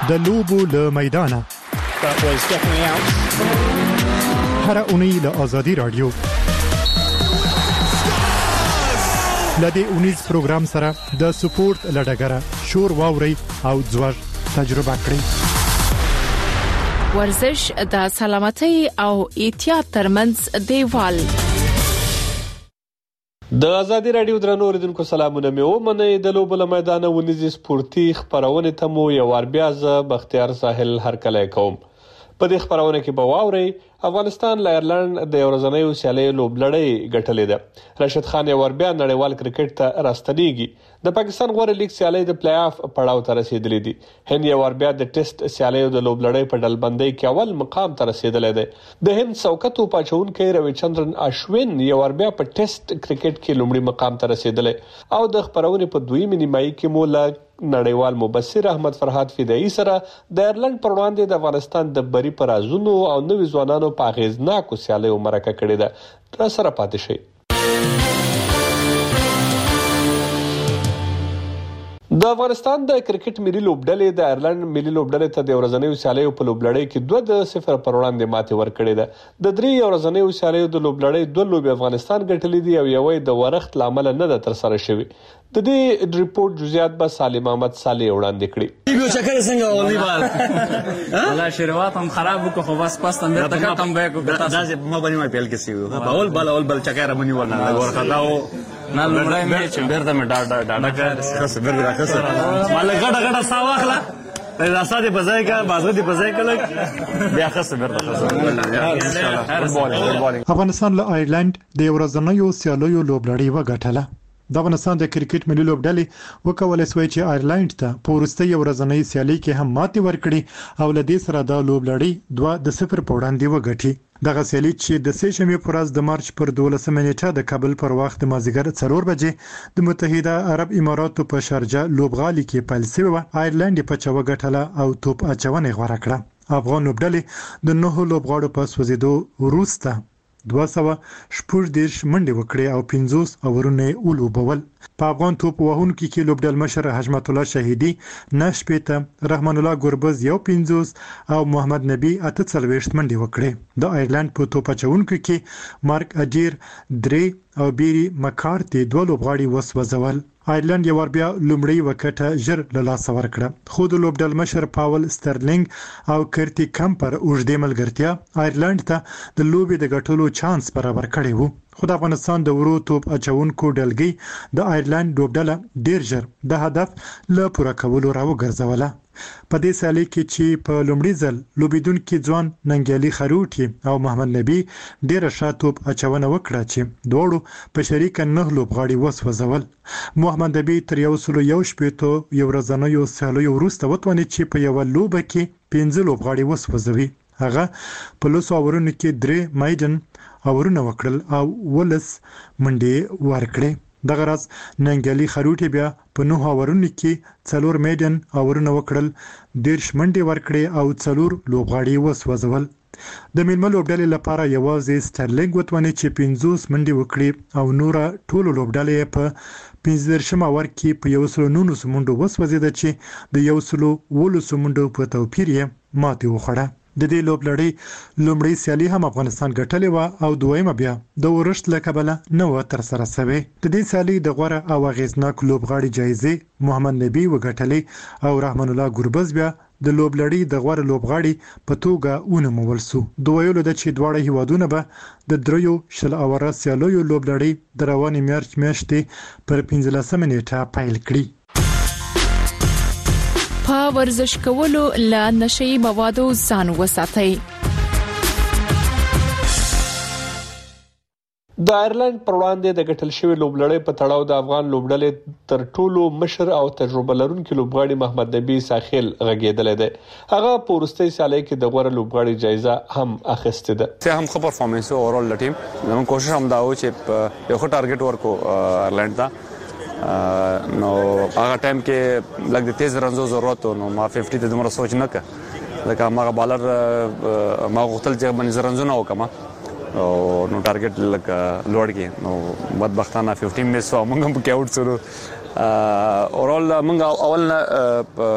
د لوبو له میدانه هر اونۍ له آزادي رادیو لدې اونیز پروګرام سره د سپورت لډګره شور واوري او ځوړ تجربه کړئ. ورزش د سلامتۍ او احتیاط ترمنځ دیوال. د آزادي رادیو درنو اوریدونکو سلامونه مې ومنئ. د لوبو له میدانه ونیزي سپورتي خبرونه ته مو یو وار بیا زه بختیار ساحل هرکلی کوم. په دې خبرونه کې به واورئ افغانستان له ایرلند د یو ورځنیو سیالیو لوبلړۍ ګټلې ده. راشد خان یو ور بیا نړیوال کرکټ ته راستنیږي. د پاکستان غوړ لیګ سیالۍ د پلی آف پړاو ته رسیدلې دي. هند یو ور بیا د ټیسټ سیالیو د لوبلړۍ په ډلبندۍ کې اول مقام ته رسیدلی دی. د هند څوکتو پاچونکی روي چندرن اشوین یو ور بیا په ټیسټ کرکټ کې لومړی مقام ته رسیدلی او د خبرونې په دویمه نیمایي کې مو نړیوال مبصر احمد فرحات فدایي سره د ایرلند پر وړاندې د افغانستان د بری پر ازونو او نوې ځوانانو په اغیزناکو سیالیو مرکه کړې ده. را سره پاتې شئ. د افغانستان د کرکټ ملي لوبډلې د ایرلند ملي لوبډلې ته د ورځنیو سیالیو په لوبلړۍ کې 2-0 پر وړاندې ماتې ورکړې ده. د 3 ورځنیو سیالیو د لوبلړۍ 2 لوبې افغانستان ګټلې دي او یوې د ورښت لامل نه ده تر سره شوې. د دې ریپورت جزئیات به سالم احمد صالح وړاندې کړي. یو چکر څنګه والیبال الله شروعات هم خراب وکړو خو بس پس تم بیرته ختم به کو دا ما باندې ما پیل کسی اول بل چکر باندې ورنه ورخداو نه لمړی میچ بیرته مې ډاډا خاص بیرته خاص مال غډه ساواخلا راسا دې بځای کا بازو دې بځای کله بیا خاص بیرته افغانستان له ایرلند د ورځنیو سیالیو لوبلړۍ وګټله. د افغانستان د کرکټ ملي لوبډلې وکولای شوې چې ایرلند ته په وروستۍ ورځنۍ سیالي کې هم ماتې ورکړي او له دې سره د لوبلړۍ 2-0 په وړاندې وګټي. دغه سیالي چې د سه‌شنبې پر ورځ د مارچ پر 12 نیټه د کابل پر وخت مازیګر 4 بجې د متحده عرب اماراتو په شارجه لوبغالي کې پیل شوه. ایرلند په چا وګټله او توپ اچونه غوړه کړه. افغان لوبډلې د 9 لوبغاړو په سوځیدو وروسته 240 منډې وکړې او 50 اورونه ولوبول. په افغان توپ وهونکو کې لوبډل مشر حشمت الله شهیدی 9 رحمان الله ګربز 50 او محمد نبی 48 منډې وکړې. د ایرلند په توپ اچونکو کې مارک اجیر 3 او بیری مکارتی 2 لوبغاړي وسوځول. ایرلند یو ور بیا لومړی وکټه ژر له لاس ورکړه خو د لوبډل مشر پاول سترلینګ او کرتی کمپر اوږدې ملګرتیا ایرلند ته د لوبې د ګټلو چانس برابر کړی وو. خو د افغانستان د ورو توپ اچونکو ډلګي د ایرلند لوبډله ډیر ژر د هدف له پوره کولو راوګرځوله. په دې سالي کې چې په لومړي ځل لوبیدونکو ځوان ننګیالي خروټي او محمد نبی ډیر ښه توپ اچونه وکړه چې دوړو په شریک 9 لوبغاړي وسوځول. محمد نبی تر 111 یو ورځنیو سیالیو وروسته وتوانید چې په یو لوبه کې 15 لوبغاړي وسوځوي. هغه په لوس اورونو کې 3 مایدن اورونه وکړل او ولس منډې ورکړې. دغه راز ننګیالي خروټي بیا په 9 اورونو کې 4 میدن اورونه وکړل 10 منډې ورکړې او 4 لوبغاړي وسوځول. د میلمه لوبډلې لپاره یوازې سترلینګ وتوانید چې 50 منډې وکړي او نور ټول لوبډلې په 15 اور کې په 119 منډو وسوځیده چې د 119 منډو په توپیر یې ماتې وخوړه. د دې لوبلړۍ لومړی سیالي هم افغانستان ګټلې و او دویمه بیا د ورښت له کبله نه و تر سره شوې. د دې سیالي د غوره او اغیزناک لوبغاړي جایزه محمد نبی وګټلې او رحمان الله ګربز بیا د لوبلړۍ د غوره لوبغاړي په توګه ونومول شو. دویلو د چې دواړه هیوادونه به د 3 اوره سیالیو لوبلړۍ د روانې مارچ میاشتې پر 15 نیټه پیل کړي. په ورزش کولو له نشئی موادو ځان وساتئ. د ایرلند پر وړاندې د ګټل شوی لوبلړۍ په تړاو د افغان لوبډلې تر ټولو مشر او تجربه لرونکي لوبغاړي محمد نبی ساحل غږیدلی دی. هغه په وروستۍ سیالۍ کې د غوره لوبغاړي جایزه هم اخیستې ده. ته هم خبر پرفارمنس اورال د ټیم زموږ کوشش هم دا و چې یو ښه ټارګټ ورکو ایرلند ته. نو هغه ټایم کې لږ د تیز رنزو ضرورت نو ما 50 ته دومره سوچ نه کړ لکه ما بالر ما غوښتل چې باندې رنزونه وکم او نو ټارګټ لکه لوړ کې نو بدبختانه 15 مس او موږ هم کې اوټ سره اورال موږ اول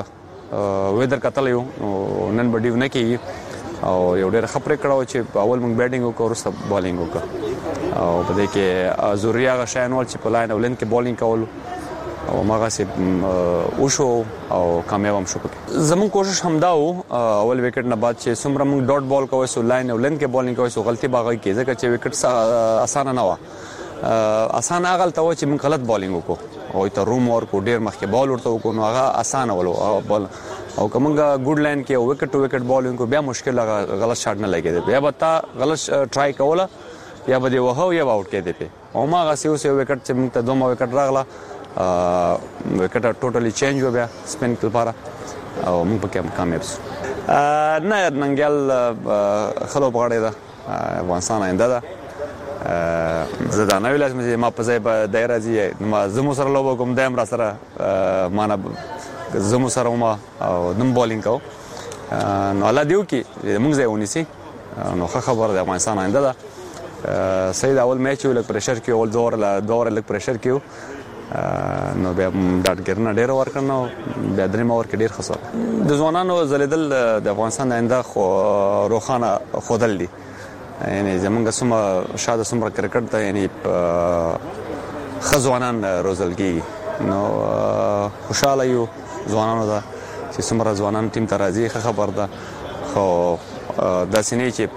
ویدر کتل یو نن به ډیو نه کیږي او یو ډېر خبره کړو چې اول موږ بیټینګ وکړو ورسته بالینګ وکړو او په دې کې ضروري هغه شیان ول چې په لاین او لین کې بالینګ کول او ماغه سي وشو او کامیاب هم شو. زمون کوشش همدا و اول وکټ نه بعد چې څومره موږ ډاټ بال کوو سو لاین او لین کې بالینګ کوو سو غلطي باغی کې ځکه چې وکټ اسانه نه و. اسانه غلطه و چې موږ غلط بالینګ وکړو او ته روم ورکو ډیر مخکې بال ورته وکړو نو هغه اسانه ولو بال او کومه ګډ لاین کې وکټ ټو وکټ بالینګ کو بیا مشکل غلط شاټ نه لګیږي بیا به تا غلط ټرای کوله یا به دی وهو یا آوټ کې دی په او ما غسیو سه وکټ چې موږ ته دوه وکټ راغله وکټ ټوټلی چینج و بیا سپین لپاره او موږ پکې کامیاب شو. نه ننګل خلو بغړې ده افغانستان آینده ده زه دا نه ویل چې ما په ځای به دایره زی ما زمو سره لوب کوم دایم را سره معنا زمو سره ما او نم بالینګ کو نو الله دیو کې موږ ځای ونیسي نو خبر ده افغانستان آینده ده. سید اول میچ یو لک پریشر کې اول دور لک پریشر کې نو بیا ډاټ ګرنه ډیر ورکنه بیا درې ما ورک ډیر خسر د ځوانانو زلیدل د افغانستان آینده خو روخانه خودل دي یعنی زمونږ سم شاده سمره کرکټ ته یعنی خزوانان روزل کی نو خوشاله یو ځوانانو دا چې سمره ځوانان ټیم ته راځي خبر ده خو د سینې چې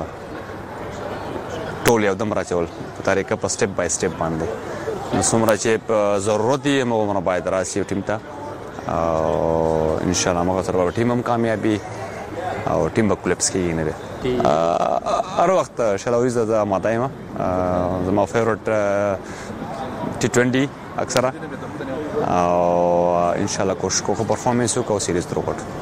ټول یو دم راچول په طریقه په سټپ بای سټپ باندې نو سمره چې ضرورت یې مو باید راشي ټیم ته او ان شاء الله موږ سره ټیم هم کامیابی او ټیم به کلپس کې نه ده هر وخت شلاویز ده ماتایم زما فیورټ T20 اکثره او ان شاء الله کوشش کوم پرفورمنس وکړو سیریز تر وکړو.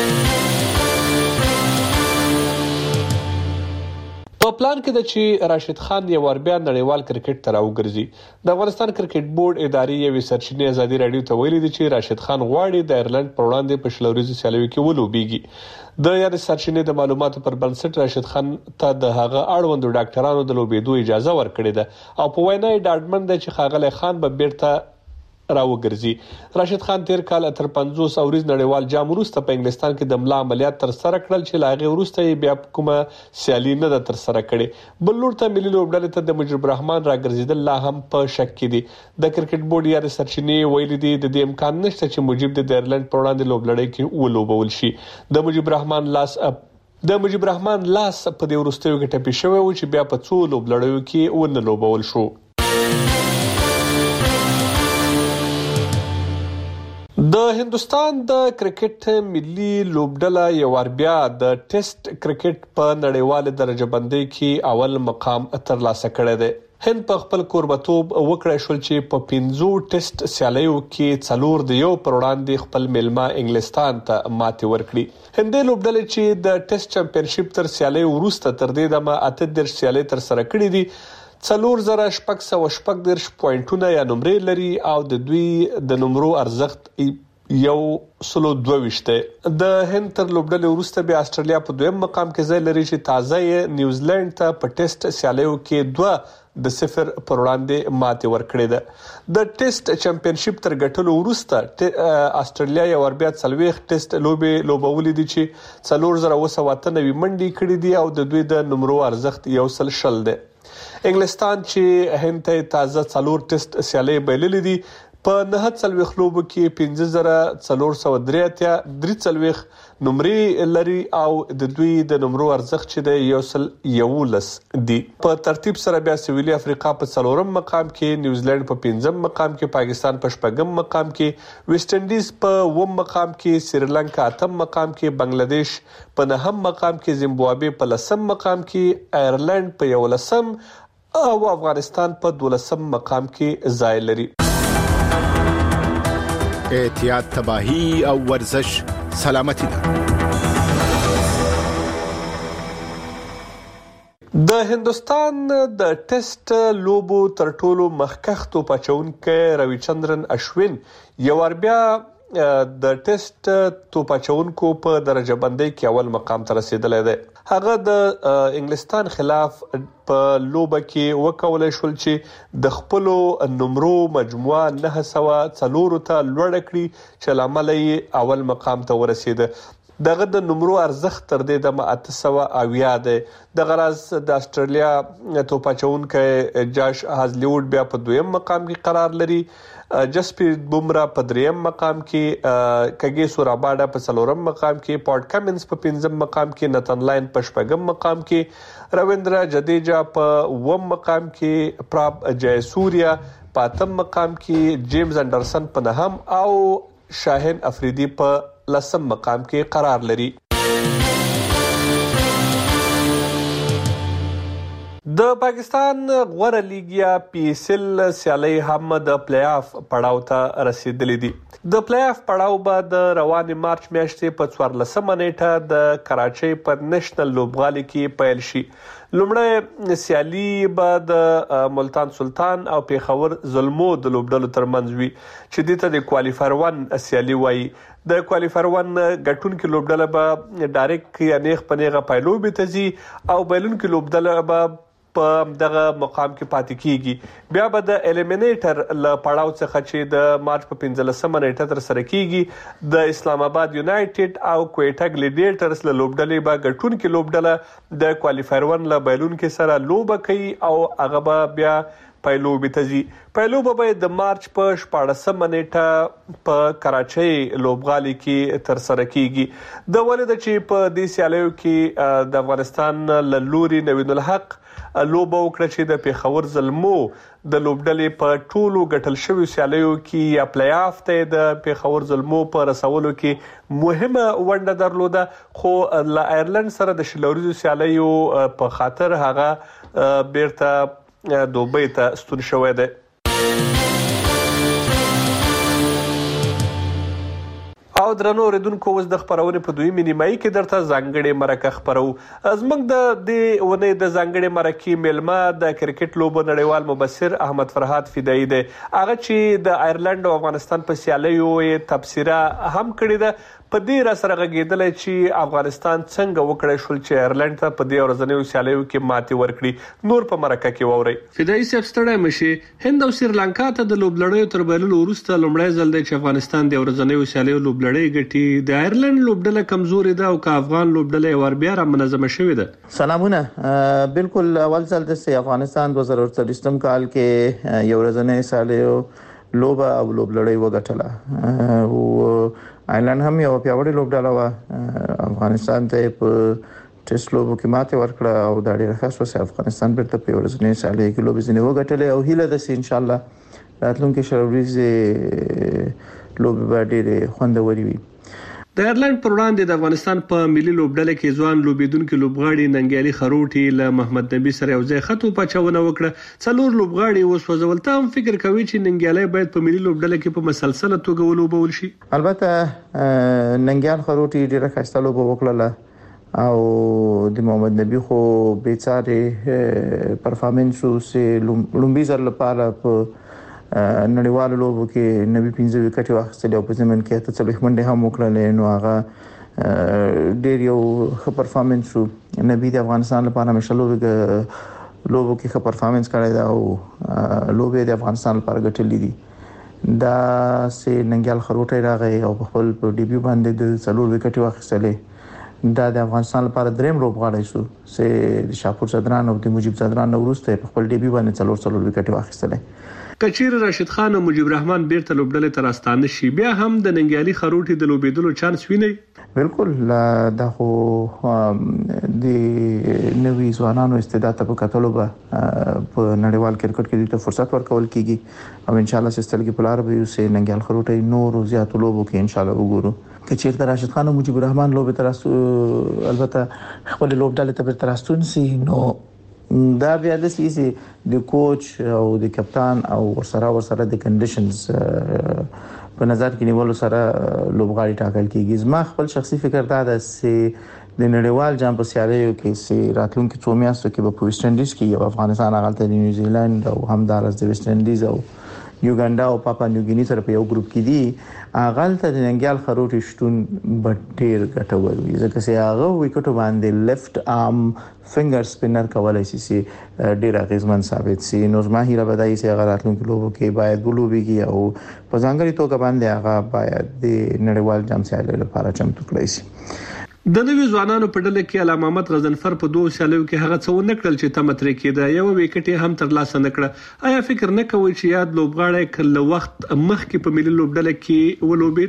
په پلان کې د چې راشد خان یو ور بیا نړیوال کرکټ ته راوګرځي. د افغانستان کرکټ بورډ ادارې یو سرچینې ازادي رادیو ته ویلي دي چې راشد خان غواړي د ایرلند پر وړاندې په شلوريزي سیالیو کې ولوبېږي. د یاد سرچینې د معلوماتو پر بنسټ راشد خان ته د هغه اړوندو ډاکټرانو د لوبېدو اجازه ورکړې ده او په وینا یې ډاډمن ده چې ښاغلی خان به بیرته راوګرځي. راشد خان تیر کال تر 50 اوریز نړیوال جام وروسته په انګلستان کې د ملا عملیات تر سره کړل چې لاغه وروسته یې بیا کومه سیالي نه ده تر سره کړې. بل لور ته ملي لوبډلې ته د مجيب الرحمن راګرځیدل لا هم په شک کې دي. د کرکټ بورډ یا سرچینې ویلي دي د دې امکان نشته چې مجيب د ایرلند پر وړاندې لوبلړۍ کې ولوبول شي. د مجيب الرحمن لاس په دې وروستیو کې ټپي شوی و چې بیا په څو لوبلړیو کې ونه لوبول شو. د هندستان د کرکټ ملي لوبډله یو ور بیا د ټیسټ کرکټ په نړیواله درجه بندۍ کې اول مقام ترلاسه کړی دی. هند په خپل کوربتوب وکړای شول چې په 15 ټیسټ سیالیو کې 4 د یو پر وړاندې خپل ملما انګلستان ته ماتې ورکړي. هندې لوبډله چې د ټیسټ چمپیونشپ تر سیالیو وروسته تر دې دمه 8 سیالۍ تر سره کړې دي. 4000 پوینټونه یا نمرې لري او د دوی د نمرو ارزښت 122 دی. د هند تر لوبډلې وروسته بیا استرالیا په دویم مقام کې ځای لري چې تازه یې نیوزیلند ته په ټیسټ سیالیو کې 2-0 پر وړاندې ماتې ورکړې ده. د ټیسټ چمپیونشپ تر ګټلو وروسته استرالیا یو ور بیا 40 ټیسټ لوبولې دي چې 4098 منډې کړې دي او د دوی د نمرو ارزښت 120 دی. انګلستان چې هند ته تازه 4 ټیسټ سیالۍ بایللې دي په 49 لوبو کې 15443 نمرې لري او د دوی د نمرو ارزښت چې د 111 دی. په ترتیب سره بیا سویلي افریقا په 4م مقام کې، نیوزیلند په 5م مقام کې، پاکستان په 4م مقام کې، ویسټ انډیز په 9م مقام کې، سریلانکا 8م مقام کې، بنگلاديش په 9م مقام کې، زیمبابوے په 10م مقام کې، آیرلند په 11م او افغانستان په 12م مقام کې ځای لري. احتیاط تباہی او ورزش سلامتی ده. د هندستان د ټیسټ لوبو تر ټولو مخکښ توپ اچونکی روی چندرن اشوین یو ور بیا د ټیسټ توپاچونکو په درجه بندۍ کې اول مقام ته رسیدلی دی. هغه د انګلستان خلاف په لوبه کې وکولای شول چې د خپل نمرو مجموعه 904 ته لوړ کړي چې لامل یې اول مقام ته ورسیده. دغه د نمرو ارزښت تر دې د 880 دی. د غراز د استرالیا توپاچونکو جاش هازلیوډ بیا په دویم مقام کې قرار لري. جسپریت بومرا په دریم مقام کې، کګي سوراباډا په څلورم مقام کې، پاټ کمنز په پنځم مقام کې، نتن لاین په شپږم مقام کې، رویندرا جدیجا په اووم مقام کې، پراپ جیسوریا په اتم مقام کې، جیمز انډرسن په نهم او شاهین افریدی په 10 مقام کې قرار لري. د پاکستان غوره لیګ یا PSL سیالي هم د پلی آف پړاو ته رسیدلې دي. د پلی آف پړاو به د روانې مارچ میاشتې په 14 نیټه د کراچۍ په نېشنل لوبغالي کې پیل شي. لومړی سیالي به د ملتان سلطان او پیښور زلمو د لوبډلو ترمنځ وي چې دته د کوالیفایر 1 سیالي وایي. د کوالیفایر 1 ګټونکو لوبډله به ډایرکټ یا نیغ په نیغه پایلوبې ته ځي او بایلونکو لوبډله به په دغه مقام کې پاتې کیږي. بیا به د الیمینیټر ل پړاو څخه چې د مارچ په 15 نیټه تر سره کیږي د اسلام آباد یونایټډ او کویټا ګلیډیټرز له لوبډلې به ګټونکو لوبډله د کوالیفایر 1 ل بایلونکو سره لوبه کوي او هغه به بیا پایلوبې ته ځي. پایلوبه به د مارچ په 14 نیټه په کراچۍ لوبغالي کې تر سره کیږي. د ولید چې په دې سیالیو کې د افغانستان له لوري نوین الحق لوبه وکړه چې د پیښور زلمو د لوبډلې په ټولو ګټل شوی سیالیو کې یا پلی آف ته د پیښور زلمو په رسولو کې مهمه ونډه درلوده، خو له آیرلند سره د شلوریزو سیالیو په خاطر هغه بیرته دوبۍ ته ستون شوی دی. او درنو اوریدونکو، اوس د خبرونه په دویمه نیمایي کې درته ځانګړي مرکه خبرو. زموږ د دې ونې د ځانګړي مرکه ملما د کرکټ لوبو نړیوال مبصر احمد فرحات فدایي دی. هغه چې د آیرلند او افغانستان په سیالیو یې تبصره هم کړې ده. په دې را سره غږیدل چې افغانستان څنګه وکړای شول چې آیرلند ته په دې ورځنیو سیالیو کې ماتې ورکړي. نور په مرکه کې ووري. فدایي صاحب ستړی مشي. هند او سریلانکا ته د لوبلړیو تر بایللو وروسته لومړی ځل دی چې افغانستان د ورځنیو سیالیو لوبلړی ګټي. د آیرلند لوبډله کمزوري ده او که افغان لوبډله ور بیا را منظمه شوې ده. سلامونه. بالکل اول ځل د افغانستان 2023 کال کې یو ورځنی سیالیو لوبه او لوبلړی وګټله او آیرلند هم یو پیاوړی لوبډله و. افغانستان ته په ټیسټ لوبو کې ماته ورکړه او دا ډیره ښه شوه. افغانستان بیرته په ورځنی سیالۍ کې لوبې ځینې وګټلې او هیله ده چې ان شاء الله راتلونکي شلوريزې لوبې به ډیره خوندورې وي. د آیرلند پر وړاندې د افغانستان په ملي لوبډله کې ځوان لوبیدونکو لوبغاړي ننګیالي خروټي له محمد نبی سره یو ځای خطو پچاونه وکړه. څلور لوبغاړي وسوځول. ته هم فکر کوي چې ننګیالي باید په ملي لوبډله کې په مسلسله توګه ولوبول شي؟ البته ننګیال خروټي ډیره ښه لوبه وکړه او د محمد نبی خو بیچاره پرفارمنس سه لومبي زر لپاره په نړیوالو لوبو کې نوی 15 وکټ واخیستل او په زمين کې ته څلوي منډه هم وکړل. نو هغه ډیر یو ښه پرفارمنس شو. نبی د افغانستان لپاره همیشه لوبو کې ښه پرفارمنس کړی دا او لوبو د افغانستان لپاره ګټلې دي. دا سه ننګیال خروټي راغی او په خپل ډیبیو باندې د څلور وکټ واخیستل. دا د افغانستان لپاره دریم لوبغاړی شو چې د شاپور صدران او د مجيب صدران وروسته په خپل ډیبیو باندې څلور وکټ واخیستل. کچیر راشد خان او مجيب الرحمن بیرته لوبډلې تر استانه شي. بیا هم د ننګیالي خروټي د لوبېدلو چانس ویني. بالکل دا خو د نوي ځوانانو استعداد په کتلو به په نړیوال کرکټ کې د فرصت ورکول کیږي او ان شاء الله سستل کې پلار به یو سه ننګیال خروټي نور زیات لوبو کې ان شاء الله وګورو. کچیر راشد خان او مجيب الرحمن لوبې تر البته خپل لوبډلې ته تر استون سي. نو دا بیا د سیسي د کوچ او د کپتان او ورسره د کنډیشنز په نظر کې نیولو سره لوبغاړي ټاکل کیږي. زما خپل شخصي فکر دا ده چې د نړیوال جام په سیالیو کې چې راتلونکي 2 میاشتو کې په ویسټ انډیز کې یو افغانستان غلطه د نیوزیلند او همدارس د ویسټ انډیز او یوګاندا او پاپا نیوګینی سره په یو ګروپ کې دي اغل ته د ننګیال خروټي شتون ډېر ګټور وي ځکه چې هغه وکټو باندې لیفت ارم فنگر سپینر کولای شي ډېر اغیزمن ثابت شي نو زما هیله بدایي چې هغه راتلونکي لوبو کې باید ولوبيږي او په ځانګړي توګه باندې هغه باید د نړیوال جام سیالۍ لپاره چمتو کړی شي د نوي ځوانانو په ډله کې علامه محمد غضنفر په 2 سیالیو کې هغه څه ونه کړل چې تم ترې کېده یو وکټ هم تر لاسه نکړه آیا فکر نه کوي چې یاد لوبغاړی کله وخت مخکې په ملي لوبډله کې ولوبید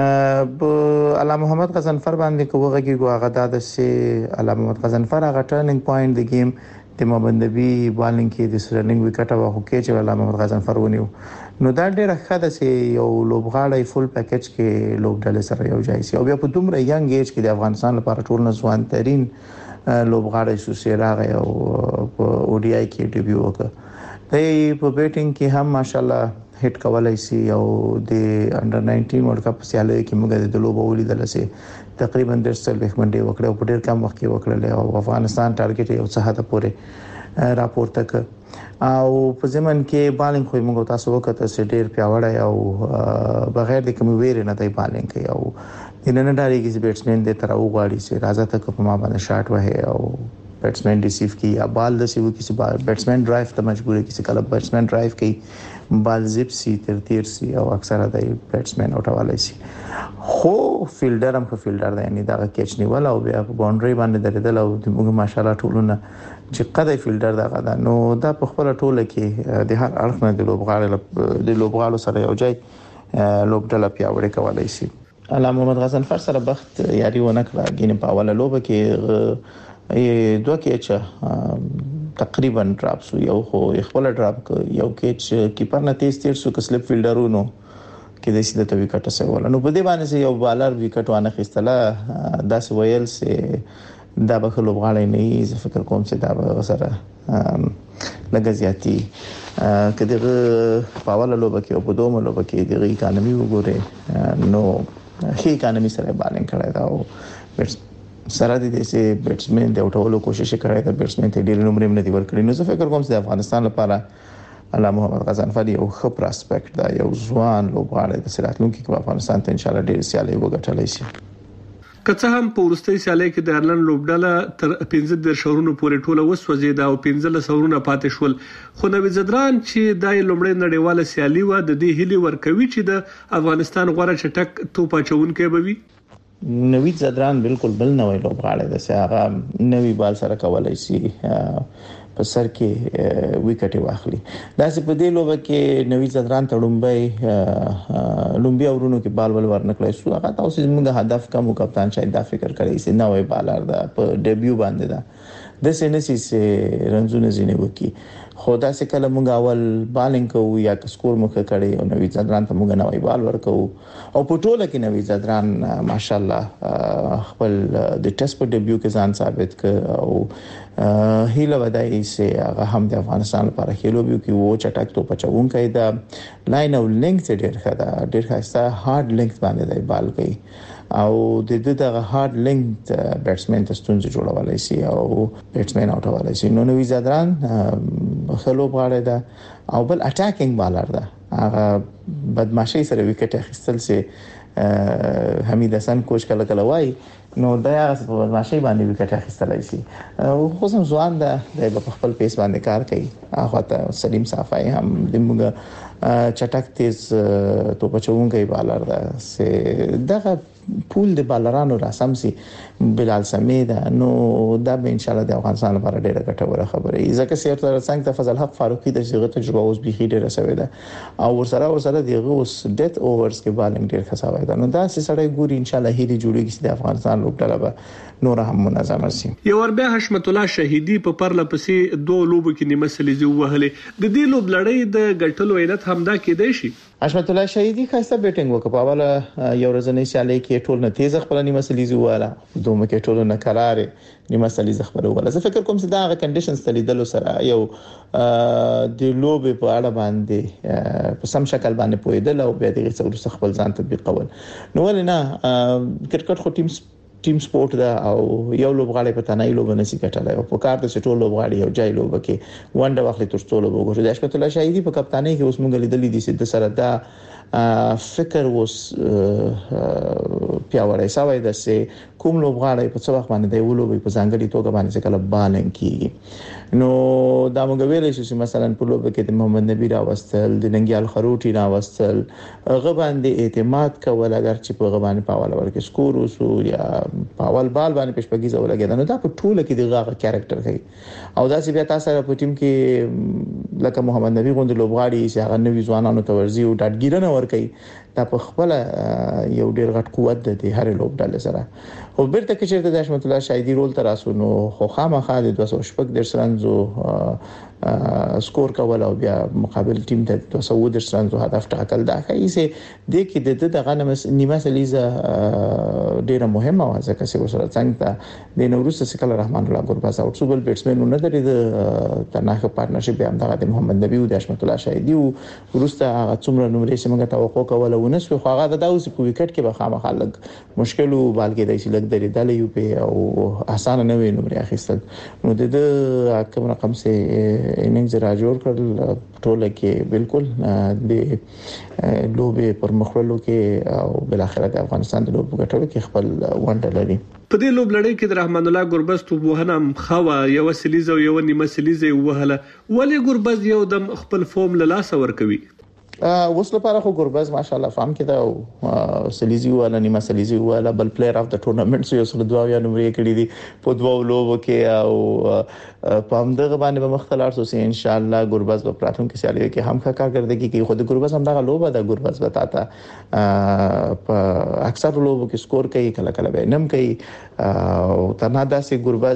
علامه محمد غضنفر باندې کوغه کې هغه د سي علامه محمد غضنفر هغه ټرنینګ پوینټ د گیم د محمد نبی بالینګ کې د سرنګ وکټ او هوکې چې علامه محمد غضنفر ونیو نو دا ډیره ښه ده چې یو لوبغاړی فل پیکج کې لوبډله سره یو ځای شي او بیا په دومره ینګ ایج کې د افغانستان لپاره ټول نسوان ترين لوبغاړی شو چې راغی او په او ډي آی کې ډیبیو وکړ دی په بیټینګ کې هم ماشاالله هټ کولای شي او د انډر 19 ورلد کپ سیالیو کې موږ د لوبو ولیدل سي تقریبا 10 منټه وکړه او په ډیر کم وخت کې وکړل او افغانستان ټارګټ یو څه حد پورې راپورته ک او په زمن کې بالینګ خو موږ تاسو وکړه چې ډیر پیاوړی او بغیر د کوم ویری نه دی بالینګ کوي او د نن ډاري کې بیټسمن د تر او غاړي چې راځه ته په ما باندې شاټ وهه او بیټسمن ریسیو کی یا بال د سیو کسی بیټسمن ډرایو ته مجبور کسی کله بیټسمن ډرایو کوي بال زپ سی تر سی او اکثره د بیټسمن اوټوالای شي خو فیلډر هم په فیلډر دی یعنی دا کیچ نیول او بیا په باونډري باندې درېدل او موږ ماشاالله ټولونه چې قدای فیلډر دغه دا نو دا په خپل ټوله کې د هر اړخ نه د لوبغاړو سره یو ځای لوبډله پیاوړې کولای شي علامه محمد غضنفر سره بخت یاري ونه کړه ګینه په اوله لوبه کې دوه کېچ تقریبا ډراپ سو یو خو خپل ډراپ یو کېچ کیپر نه تیز سو کسلپ فیلډرونو کې د سیده توی کټه سوال نو په دې باندې یو بالر وکټ وانه خستله داس ویل سي دا به خلوب غاړي نه زه فکر کوم چې دا به سره لګزياتي کله په اوله لوبه کې او په دومره لوبه کې د اکانومي وګوره نو هي اکانومي سره بالانس کړی دا او سره د دې بیټسمن د اوټولو کوشش کړی دا بیټسمن ته ډیر نمبر نه دی ورکړی نو زه فکر کوم چې افغانستان لپاره علامه محمد غضنفر یو ښه پراسپیکټ دا یو ځوان لوبغاړی د سراتلونکو کې افغانستان ته ان شاء الله ډیر سیالي وګټلای شي که څه هم په ورستۍ سیالۍ کې د ایرلند لوبډله تر 15 شهرونو پورې ټوله وسوځیده او 15 شهرونه پاتې شول خو نوی زدران چې د لومړۍ نړیواله سیالي و د دې هلي ورکوي چې د افغانستان غوړه چټک توپ اچونکي بوي نوید زدران بالکل بل نوې لوبغاړی د هغه نوې بال سره کولای شي په سر کې وکټ واخلي دا چې په دې لوبه کې نوید زدران ته لومبي اورونو کې بال ول ورنکړای شو هغه تاسو زموږ هدف کوم کپتان شاید دا فکر کوي چې نوې بالر دا په ډیبیو باندې دا د سینسي سي رنزونه زینه وکي خدا سه کله مونږ اول بالینګ کوو یا سکور مخه کړي او نوید زدران ته مونږ نوې بال ورکو او په ټوله کې نوید زدران ماشاالله خپل د ټیسټ په ډیبیو کې ځان ثابت کړ او هیله ودای سي هغه هم د افغانستان لپاره هیلو بیو کې وو چټک تو پچون کوي دا لاین او لینک څخه ډیر ښه ډیر ښه هارد لینک باندې دی بال کوي او د دې دغه هارد لینک بیټسمن ته ستونزې جوړولای شي او بیټسمن اوټولای شي نو نوې زدران خلوب غاړه ده او بل اٹیکینګ بالر ده هغه بدمعشي سره وکټ اخیستل سي حمید حسن کوچ کله کله وای نو دا هغه په بدمعشي باندې وکټ اخیستلای شي او خصوصا ځوان ده د خپل پیس باندې کار کوي هغه ته سلیم صافای هم د موږ چټک تیز تو بچونګي بالر ده سه دغه پول د بالرانو راسم سي بلال سمید نو دا به ان شاء الله د افغانستان لپاره ډیره ګټوره خبره ای ځکه چې تر څنګه ته فضل حق فاروقي د صيغه تجربه اوس به ډیره سوي ده او ورسره دغه اوس ډیت اوورز کې بالنګ ډیر خساوي ده نو دا سړی ګوري ان شاء الله هلي جوړیږي چې د افغانستان لوبډله به نور هم منظم شي یو ور بیا حشمت الله شهیدی په پرله پسې 2 لوبو کې نیمه سلیزي وهلې د دې لوب لړۍ د ګټلو علت همدا کېدای شي حشمت الله شهیدی خاصه بیټینګ وکړ په اوله یو ورځنی سیالي کې ټول نه تیز خپل نیمه سلیزي واله دومره کې ټول نه قرار نیمه سلیزي خبره واله زه فکر کوم چې دا کنډیشنز تلیدل سره یو د لوب په اړه باندې په سم شکل باندې پویدل او بیا دغه څه خپل ځان تطبیق کول نو ولنه کرکټ خو ټیم ټیم سپورت دا او یو لوبغاړی په تنهایی لوب نه سي کټلای او په کار د ټول لوبغاړي یو ځای لوب کې ونډه واخلي تر ټولو وګورئ د حشمت الله شاهدي په کپتانۍ کې اوس موږ لیدلې دي چې د سره دا فکر وس پیاوړی سوی د سه کوم لوبغاړی په څو وخت باندې دی ولوبي په ځانګړي توګه باندې کله بالنګ کیږي نو دا موږ ویلې چې مثلا په لوب کې د محمد نبی راوستل د ننګیال خروټي راوستل هغه باندې اعتماد کول اگر چې په غوانه پاول ورکه سکور وسو یا پاول بال باندې پښپګي زو لګیدل نو دا په ټوله کې دغه کریکټر کوي او دا چې بیا تاسو په ټیم کې لکه محمد نبی غوندي لوبغاړي چې هغه نوې ځوانانو ته ورزي او ډاډګیرنه ورکي دا په خپل یو ډیر غټ قوت دی هر لوبډاله سره او بیرته کې چې د حشمت الله شاهدي رول تر اسو نو خو خامخا د 200 رنزو سکور کول او بیا مقابل ټیم ته 200 رنزو هدف ټاکل دا کوي چې د کې د دغه نیمه سلیزه ډیره مهمه و ځکه چې وسره څنګه د نوروز سکل رحمان الله ګورباز او څوبل بیټسمن نه درې د تناخه پارتنرشپ هم دغه د محمد نبی او د حشمت الله شاهدي او ورسته هغه څومره نمرې چې موږ توقع کوله ونسو خو هغه د اوس په وکټ کې به خامخا لګ مشکل او بالګې د شي لګ درې دلې یو په او اسانه نه وي نمرې اخیستل نو د کوم رقم سه اننګز را جوړ کړل ټوله کې بالکل د لوبې پر مخولو کې او بل اخر د افغانستان د لوبو ګټلو کې خپل ونډه لري په دې لوب لړۍ کې د رحمان الله ګوربز توبوهنه خوا یو سلیزه او یو نیمه سلیزه وهله ولې ګوربز یو د خپل فورم له لاس ور کوي وسله لپاره خو ګوربز ماشاءالله فهم کړه او سلیزي ولا نیمه سلیزي ولا بل پلیئر اف د ټورنمنت یو سره دوا یا نمرې کړې دي په دوه لوبو کې او په همدغه باندې به مختلف سو ان شاء الله ګوربز په پراتون کې سیالي کې هم کارکردګي کې خود ګوربز هم دغه لوبه د ګوربز وتاته په اکثر لوبو کې سکور کوي کله کله به نم کوي او تنها داسې ګوربز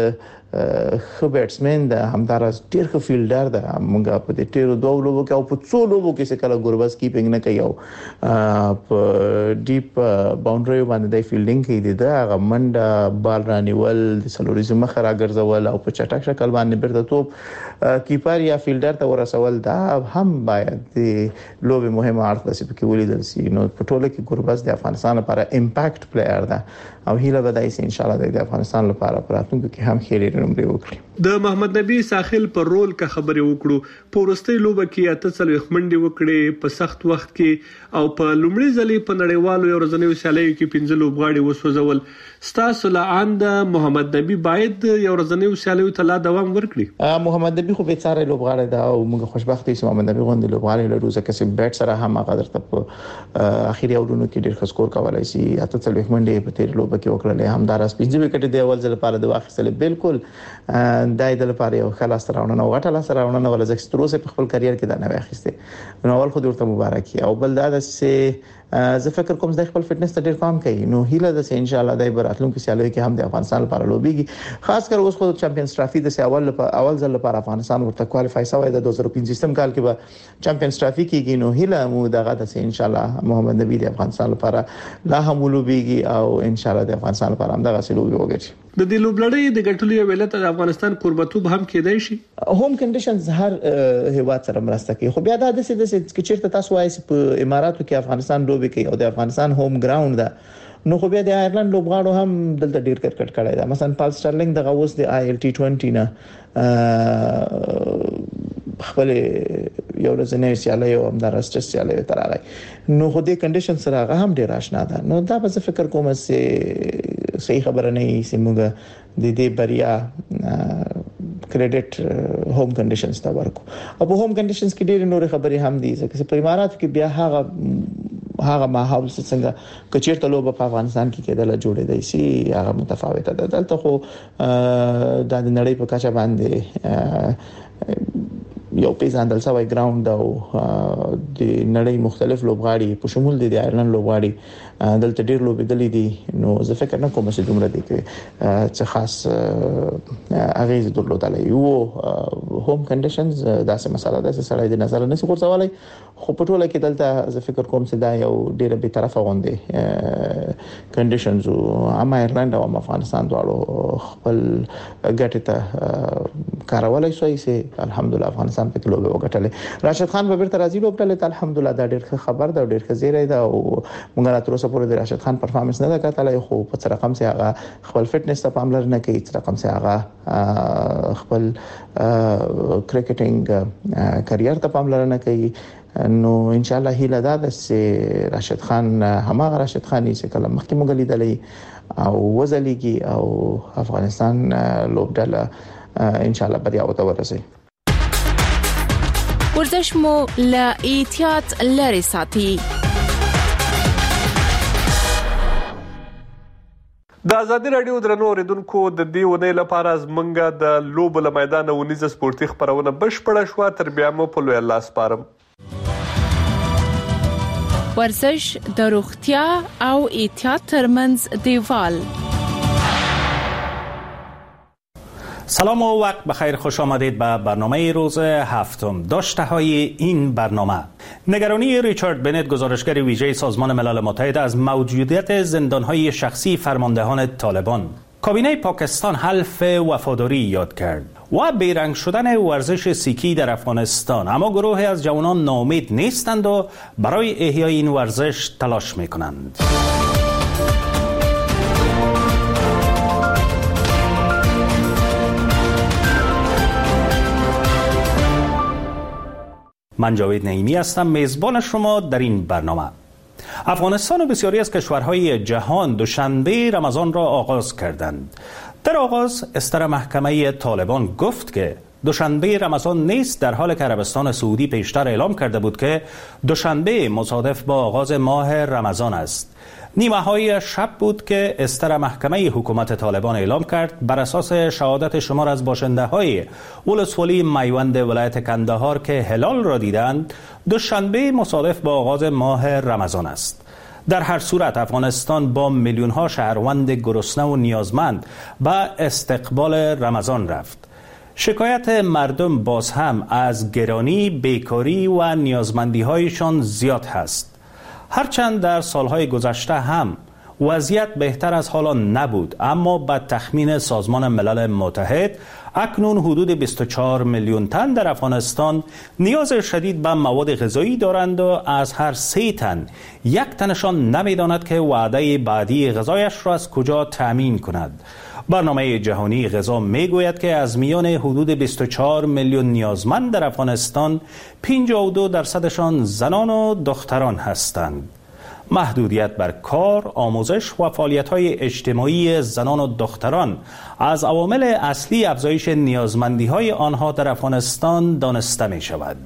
خو بیټسمن د همدارس ډیر ښه فیلډر ده موږ په دې ټیرو دوه لوبو کې او په څو لوبو کې څه کله ګوربز کیپینګ نه کوي او په ډیپ باونډري باندې د فیلډینګ کوي دا غمنډه بال رانیول د سلوریزم مخ راګرځول او په چټک شکل باندې بیرته توپ کیپر یا فیلډر ته ورسول دا هم باید د لوبې مهمه اړخ ده چې ولیدل شي نو په ټوله کې ګوربز د افغانستان لپاره امپاکټ پلیئر ده او هیله به دای سي ان شاء الله د افغانستان لپاره پراتونکو کې هم خېری نمرې وکړي د محمد نبی ساحل پر رول کا خبرې وکړو پورستۍ لوب کې اته څلوي خمنډي وکړي په سخت وخت کې او په لومړي ځلې په نړیوالو یو ورځنیو سیالیو کې 15 لوبغاړي وسوځول ستاسو لاند محمد نبی باید یو ورځنیو سیالیو ته لا دوام ورکړي محمد نبی خو به څاره لوبغاړي دا او موږ خوشبختي چې محمد نبی غوندي لوبغاړي لرو ځکه چې بیټ سره هم هغه درته په اخیری اورونو کې ډېر ښه سکور کولای شي اته څلوي خمنډي په تیر لوب کې وکړل هم داراس 15 وکټ دی اول ځل لپاره د واخیستل بالکل دای د لپاره یو خلاص راوړنه او غټه لاس راوړنه ول ځکه چې تر اوسه په خپل کرییر کې دا نه واخیسته نو اول خو ورته مبارکي او بل دا چې زه فکر کوم چې خپل فټنس ته ډیر پام کوي نو هیله ده چې ان شاء الله دای براتلون کې سیالي کې هم د افغانستان لپاره لوبيږي خاص کر اوس خو چمپیونز ټرافي د اول ځل لپاره افغانستان ورته کوالیفای شوی د 2015 کال کې به چمپیونز ټرافي کېږي نو هیله مو دغه د ان شاء الله محمد نبی د افغانستان لپاره لا هم لوبيږي او ان شاء الله د افغانستان لپاره هم دغه سلوبي وګړي د دې لوبلړۍ د ګټلو ویلت د افغانستان قربتوب هم کېدای شي هوم کنډیشنز هر هیواد سره مرسته کوي خو بیا دا د څه چې چیرته تاسو وایي په اماراتو کې افغانستان لوبي کوي او د افغانستان هوم ګراوند ده نو خو بیا د آیرلند لوبغاړو هم دلته ډیر کرکټ کړی دا مثلا پال سټرلینګ د غوس د ILT20 نه خپل یو ورځنی سیاله یو هم درسته سیاله تر راغی نو خو دې کنډیشن سره هغه هم ډیر آشنا ده نو دا به فکر کوم چې صحیح خبره نه یې سیمګه د دې بریا کریډټ هوم کنډیشنز ته ورکو او په هوم کنډیشنز کې ډېر نور خبرې هم دي ځکه چې په اماراتو کې بیا هغه ماحول څنګه کچیرته لوب په افغانستان کې کېدل جوړې دی سي هغه متفاوته ده دلته خو د نړۍ په کچه باندې یو پیژندل شوی ګراوند او د نړۍ مختلف لوبغاړي په شمول د آیرلند لوبغاړي دلته ډیر لوبېدلې دي نو زه فکر نه کوم چې دومره دي چې خاص اغیز درلودلې یو هوم کنډیشنز داسې مسله ده چې سړی د نظر نه څرګندولای خو په ټوله کې دلته زه فکر کوم چې دا یو ډیره به طرفه غونډه کنډیشنز هم آیرلند او افغانستان دواړو خپل ګټه ته کارولای شوی سي. الحمدلله افغانستان په کلو وګټل. راشد خان به بیرته راځي لوبډلې ته. الحمدلله دا ډېر خبر ده، ډېر ښه ده او موږ تر اوسه پورې د راشد خان پرفارمنس نه ده کتلای، خو په څه رقم سي هغه خپل فټنس ته پاملرنه کوي، څه رقم سي هغه خپل کرکټینګ کرییر ته پاملرنه کوي. نو ان شاء الله هیله ده چې راشد خان هماغه راشد خان چې کله مخکې موږ لیدلې او وزلیږي او افغانستان لوبډله ان شاء الله بریا وته ورسي. ورزش مو له احتیاط لري ساتي. د ازادي رادیو درنو اوریدونکو د دې ونې لپاره زمونږ د لوبو له میدان ونیزه سپورتي خبرونه بشپړه شوه. تر بیا مو په لوی الله سپارم. ورزش د روغتیا او احتیاط ترمنځ دیوال. سلام و وقت بخیر، خوش آمدید به برنامه روز هفتم. داشته های این برنامه: نگرانی ریچارد بنت گزارشگر ویژه سازمان ملل متحد از موجودیت زندانهای شخصی فرماندهان طالبان. کابینه پاکستان حلف وفاداری یاد کرد و بیرنگ شدن ورزش سیکی در افغانستان، اما گروهی از جوانان ناامید نیستند و برای احیای این ورزش تلاش میکنند. من جاوید نعیمی هستم، میزبان شما در این برنامه. افغانستان و بسیاری از کشورهای جهان دوشنبه رمضان را آغاز کردند. در آغاز استر محکمه طالبان گفت که دوشنبه رمضان نیست، در حالی که عربستان سعودی پیشتر اعلام کرده بود که دوشنبه مصادف با آغاز ماه رمضان است. نیمه های شب بود که استر محکمه حکومت طالبان اعلام کرد بر اساس شهادت شمار از باشنده های ولسوالی میوند ولایت کندهار که هلال را دیدند، دوشنبه مصادف با آغاز ماه رمضان است. در هر صورت افغانستان با میلیون ها شهروند گرسنه و نیازمند به استقبال رمضان رفت. شکایت مردم باز هم از گرانی، بیکاری و نیازمندی هایشان زیاد هست. هرچند در سالهای گذشته هم وضعیت بهتر از حالا نبود، اما به تخمین سازمان ملل متحد اکنون حدود 24 میلیون تن در افغانستان نیاز شدید به مواد غذایی دارند و از هر 3 تن 1 تنشان نمیداند که وعده بعدی غذایش را از کجا تامین کند. برنامه جهانی غذا میگوید که از میان حدود 24 میلیون نیازمند در افغانستان 52% زنان و دختران هستند. محدودیت بر کار، آموزش و فعالیت‌های اجتماعی زنان و دختران از عوامل اصلی افزایش نیازمندی‌های آنها در افغانستان دانسته می‌شود.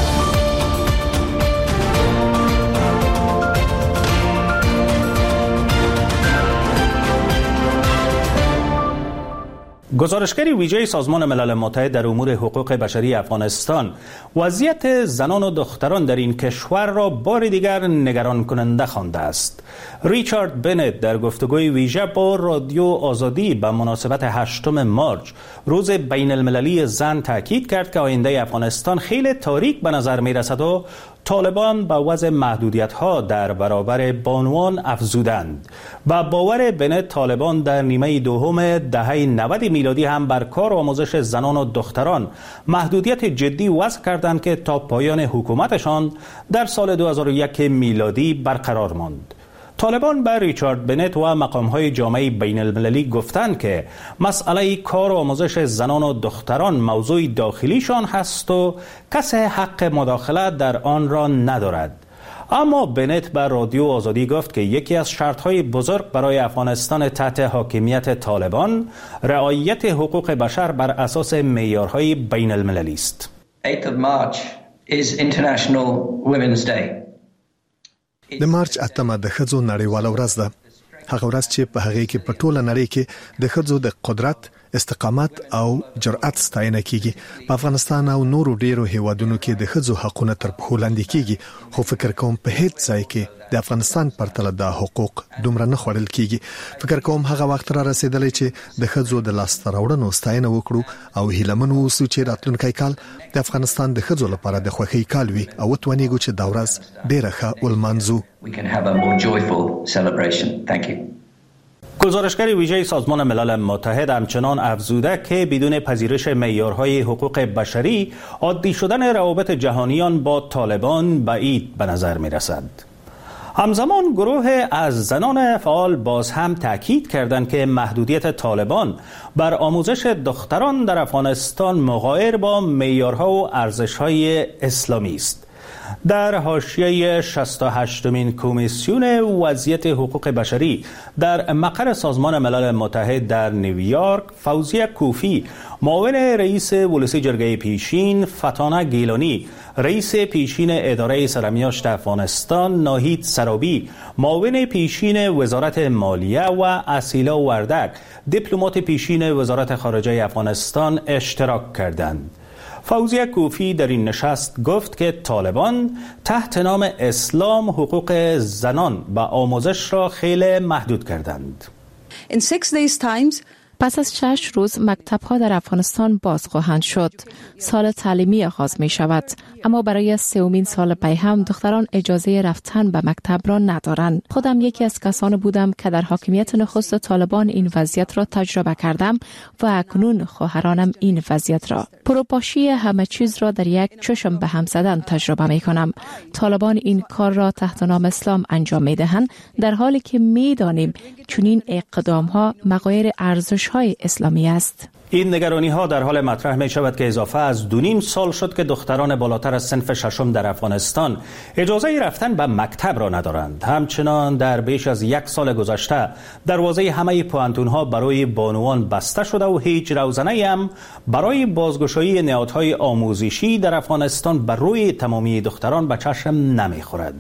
گزارشگر ویژه سازمان ملل متحد در امور حقوق بشری افغانستان وضعیت زنان و دختران در این کشور را بار دیگر نگران کننده خوانده است. ریچارد بنت در گفتگوی ویژه با رادیو آزادی به مناسبت 8 مارچ روز بین المللی زن تاکید کرد که آینده افغانستان خیلی تاریک به نظر می رسد و طالبان با وضع محدودیت‌ها در برابر بانوان افزودند. با باور بنت طالبان در نیمه دوم دهه 90 میلادی هم بر کار و آموزش زنان و دختران محدودیت جدی وضع کردند که تا پایان حکومتشان در سال 2001 میلادی برقرار ماند. طالبان به ریچارد بنت و مقام‌های جامعه بین المللی گفتند که مسئله کار و آموزش زنان و دختران موضوع داخلیشان هست و کسی حق مداخله در آن را ندارد. اما بنت به رادیو آزادی گفت که یکی از شرط‌های بزرگ برای افغانستان تحت حاکمیت طالبان رعایت حقوق بشر بر اساس معیارهای بین المللی است. 8th of March is International Women's Day. د مارچ 8 د ښځو نړیواله ورځ ده. هغه ورځ چې په هغه کې په ټوله نړۍ کې د ښځو د قدرت، استقامت او جرأت ستاینه کیږي. په افغانستان او نورو ډیرو هیوادونو کې د ښځو حقونه تر پښو لاندې کیږي، خو فکر کوم په هیڅ ځای کې د افغانستان پرتله د حقوق دومره نه خوړل کیږي. فکر کوم هغه وخت را رسیدلی چې د ښځو د لاسته راوړنو ستاینه وکړو او هیلمن اوسو چې راتلونکی کال د افغانستان د ښځو لپاره د خوښۍ کال وي او وتوانیږو چې دا ورځ ډیره ښه ولمانځو. گزارشگر ویژه سازمان ملل متحد همچنان افزوده که بدون پذیرش معیارهای حقوق بشری عادی شدن روابط جهانیان با طالبان بعید به نظر می رسد. همزمان گروه از زنان فعال باز هم تاکید کردند که محدودیت طالبان بر آموزش دختران در افغانستان مغایر با معیارها و ارزش‌های اسلامی است. در حاشیه 68مین کمیسیون وضعیت حقوق بشری در مقر سازمان ملل متحد در نیویورک، فوزیه کوفی، معاون رئیس ولسی جرگه پیشین، فتانه گیلانی، رئیس پیشین اداره سرمیاشت افغانستان، ناهید سرابی، معاون پیشین وزارت مالیه و اسیلا وردک، دیپلمات پیشین وزارت خارجه افغانستان اشتراک کردند. فوزیه کوفی در این نشست گفت که طالبان تحت نام اسلام حقوق زنان و آموزش را خیلی محدود کردند. پس از 6 روز مکتب‌ها در افغانستان باز خواهند شد. سال تعلیمی آغاز می شود، اما برای 3مین سال پی هم دختران اجازه رفتن به مکتب را ندارند. خودم یکی از کسان بودم که در حاکمیت نخست طالبان این وضعیت را تجربه کردم و اکنون خواهرانم این وضعیت را. پروپاشی همه چیز را در یک چشم به هم زدن تجربه می کنم. طالبان این کار را تحت نام اسلام انجام می دهند، در حالی که می دانیم چنین اقدام ها مغایر ارزش‌های اسلامی است. این نگرانی ها در حال مطرح می شود که اضافه از 2.5 سال شد که دختران بالاتر از صنف 6 در افغانستان اجازه رفتن به مکتب را ندارند. همچنان در بیش از 1 سال گذشته دروازه همه پوهنتون ها برای بانوان بسته شده و هیچ روزنه‌ای هم برای بازگشایی نهادهای آموزشی در افغانستان بر روی تمامی دختران به چشم نمی خورد.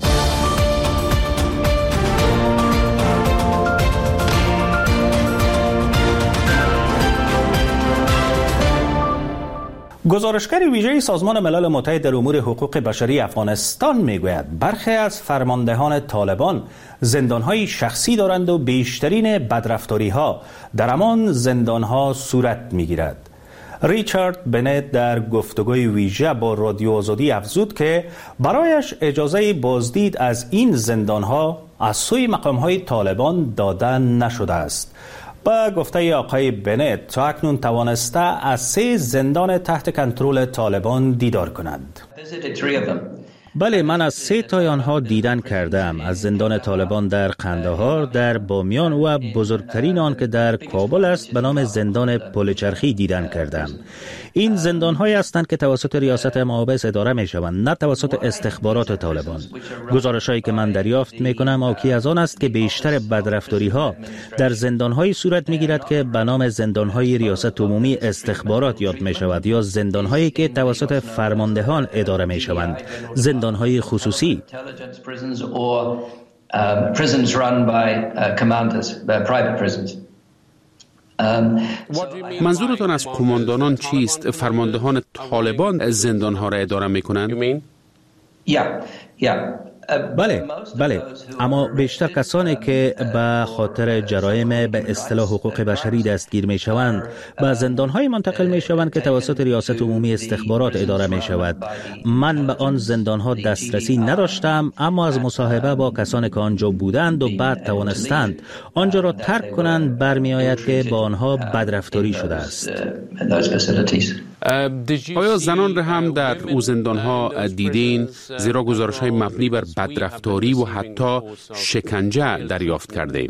گزارشگر ویژه سازمان ملل متحد در امور حقوق بشری افغانستان میگوید برخی از فرماندهان طالبان زندانهای شخصی دارند و بیشترین بدرفتاری‌ها در همان زندانها صورت میگیرد. ریچارد بنت در گفتگوی ویژه با رادیو آزادی افزود که برایش اجازه بازدید از این زندانها از سوی مقام‌های طالبان داده نشده است. با گفته آقای بنت تا اکنون توانسته از 3 زندان تحت کنترل طالبان دیدار کنند. بله، من از 3 تای آنها دیدن کردم. از زندان طالبان در قندهار، در بامیان و بزرگترین آن که در کابل است به نام زندان پلچرخی دیدن کردم. این زندان‌هایی هستند که توسط ریاست محابس اداره می‌شوند، نه توسط استخبارات طالبان. گزارش‌هایی که من دریافت می‌کنم حاکی از آن است که بیشتر بدرفتاری‌ها در زندان‌هایی صورت می‌گیرد که به نام زندان‌های ریاست عمومی استخبارات یاد می‌شود یا زندان‌هایی که توسط فرماندهان اداره می‌شوند، زندان‌های خصوصی. منظورتان از قماندانان چیست؟ فرماندهان طالبان زندانها را اداره میکنند؟ بله، اما بیشتر کسانی که به خاطر جرایم به اصطلاح حقوق بشری دستگیر می شوند به زندانهای منتقل می شوند که توسط ریاست عمومی استخبارات اداره می شود. من به آن زندانها دسترسی نداشتم، اما از مصاحبه با کسانی که آنجا بودند و بعد توانستند آنجا را ترک کنند برمی آید که با آنها بدرفتاری شده است. آیا زنان را هم در او زندانها دیدین؟ زیرا گزارش‌های مبنی بر بدرفتاری و حتی شکنجه دریافت کردیم.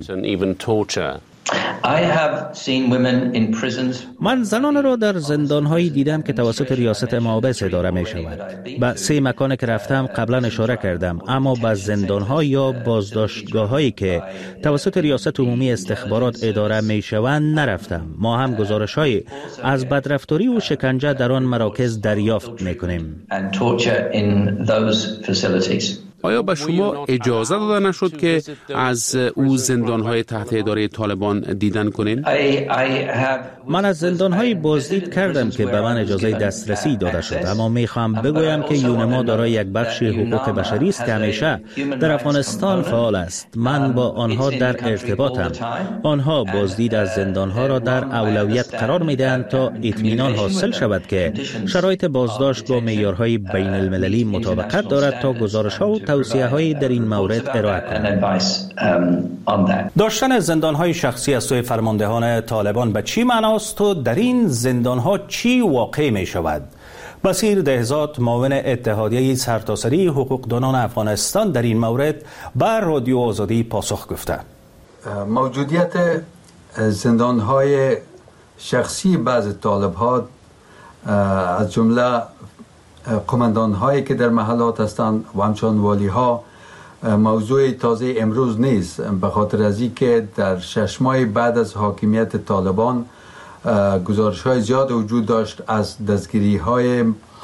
من زنان را در زندان‌هایی دیدم که توسط ریاست محابس اداره می‌شود. به 3 مکان که رفتم قبلا اشاره کردم، اما به زندان‌ها یا بازداشتگاه‌هایی که توسط ریاست عمومی استخبارات اداره می‌شوند نرفتم. ما هم گزارش‌هایی از بدرفتاری و شکنجه در آن مراکز دریافت می‌کنیم. آیا به شما اجازه داده نشد که از او زندانهای تحت اداره طالبان دیدن کنین؟ من از زندانهای بازدید کردم که به من اجازه دسترسی داده شد، اما میخوام بگویم که یونما دارای یک بخش حقوق بشری است که همیشه در افغانستان فعال است. من با آنها در ارتباطم. آنها بازدید از زندانها را در اولویت قرار میدهند تا اطمینان حاصل شود که شرایط بازداشت با معیارهای بین المللی مطابقت دارد تا گزارش‌ها و توصیه‌های در این مورد ارائه کنند. داشتن زندان‌های شخصی از سوی فرماندهان طالبان به چی معناست و در این زندان‌ها چی واقع می‌شود؟ بصیر دهزاد، معاون اتحادیه سرتاسری حقوقدانان افغانستان، در این مورد بر رادیو آزادی پاسخ گفته. موجودیت زندان‌های شخصی بعض طالب‌ها از جمله قماندان‌هایی که در محلات هستند و همچنان والی‌ها موضوع تازه امروز نیست، به خاطر از اینکه در 6 ماه بعد از حاکمیت طالبان گزارش‌های زیاد وجود داشت از دستگیری‌های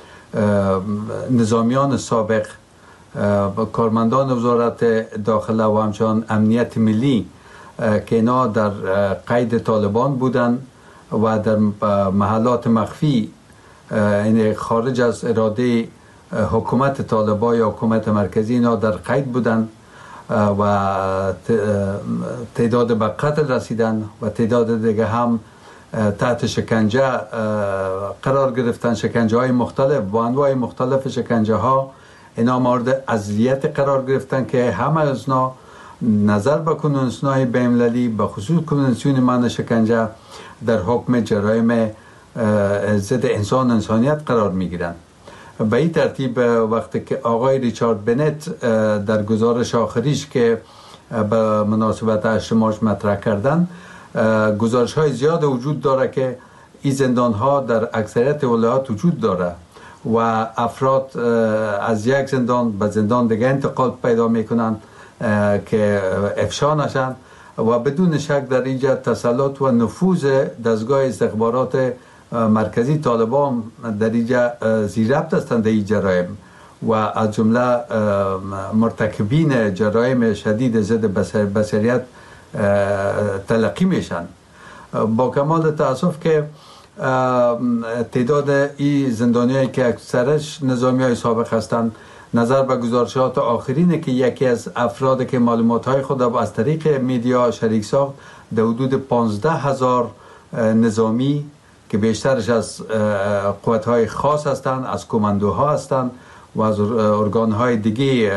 نظامیان سابق، کارمندان وزارت داخله و همچنان امنیت ملی که اینا در قید طالبان بودند و در محلات مخفی، یعنی خارج از اراده حکومت طالبان یا حکومت مرکزی، اینا در قید بودند و تعداد به قتل رسیدن و تعداد دیگه هم تحت شکنجه قرار گرفتن، شکنجه های مختلف با انواع مختلف شکنجه ها. اینا مورد اذیت قرار گرفتن که همه از اینا نظر به کنونسیون‌های بین‌المللی به خصوص کنونسیون منع شکنجه در حکم جرایم ضد انسانیت قرار میگیرند. به این ترتیب وقتی که آقای ریچارد بنت در گزارش آخریش که به مناسبت 8 مارس مطرح کردن، گزارش های زیاد وجود داره که این زندان ها در اکثریت ولایات وجود داره و افراد از یک زندان به زندان دیگه انتقال پیدا میکنن که افشا نشن و بدون شک در اینجا تسلط و نفوذ دستگاه استخبارات مرکزی طالبان در اینجا زیر ربط هستند این جرایم و از جمله مرتکبین جرایم شدید ضد بشریت تلقی میشن. با کمال تاسف که تعداد این زندانیایی که اکثرش نظامیای سابق هستند، نظر به گزارشات آخرینه که یکی از افراد که معلومات‌های خود از طریق میدیا شریک ساخت، در حدود 15,000 نظامی که بیشترش از قوت‌های خاص هستند، از کماندوها هستند و از ارگان‌های دیگه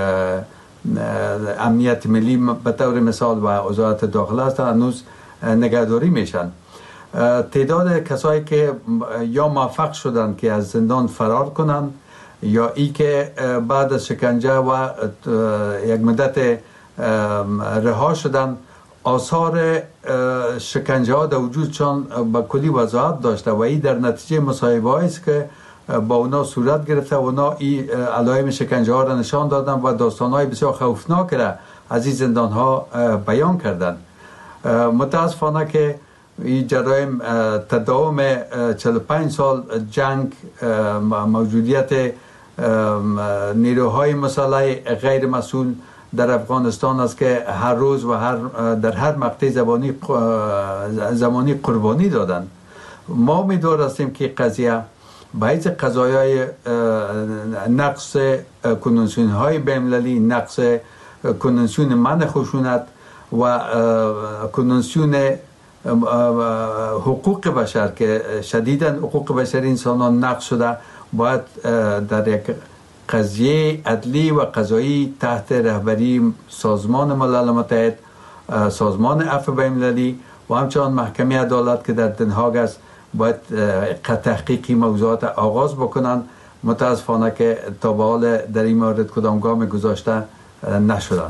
امنیت ملی به طور مثال و وزارت داخله هستند، هنوز نگهداری میشن. تعداد کسایی که یا موفق شدن که از زندان فرار کنن یا ای که بعد از شکنجه و یک مدت رها شدن، آثار شکنجه ها در وجود چون با کلی وضاحت داشته و این در نتیجه مصاحبه است که با اونا صورت گرفته و اونا این علائم شکنجه ها را نشان دادن و داستان های بسیار خوفناک را از این زندان ها بیان کردن. متاسفانه که این جرایم تداوم 45 سال جنگ، موجودیت نیروهای مسلح غیر مسئول در افغانستان است که هر روز و در هر مقطع زمانی قربانی دادن. ما امیدوار هستیم که قضیه باعث قضایای نقص کنونسیون های بین‌المللی، نقص کنونسیون منع خشونت و کنونسیون حقوق بشر که شدیداً حقوق بشر انسانان نقض شده، باید در یک قضیه عدلی و قضایی تحت رهبری سازمان ملل متحد، سازمان عفو بین‌المللی و همچنان محکمه عدالت که در دنهاگ است باید تحقیقی موضوعات آغاز بکنند. متاسفانه که تا به حال در این مورد کدام گام گذاشته نشدن.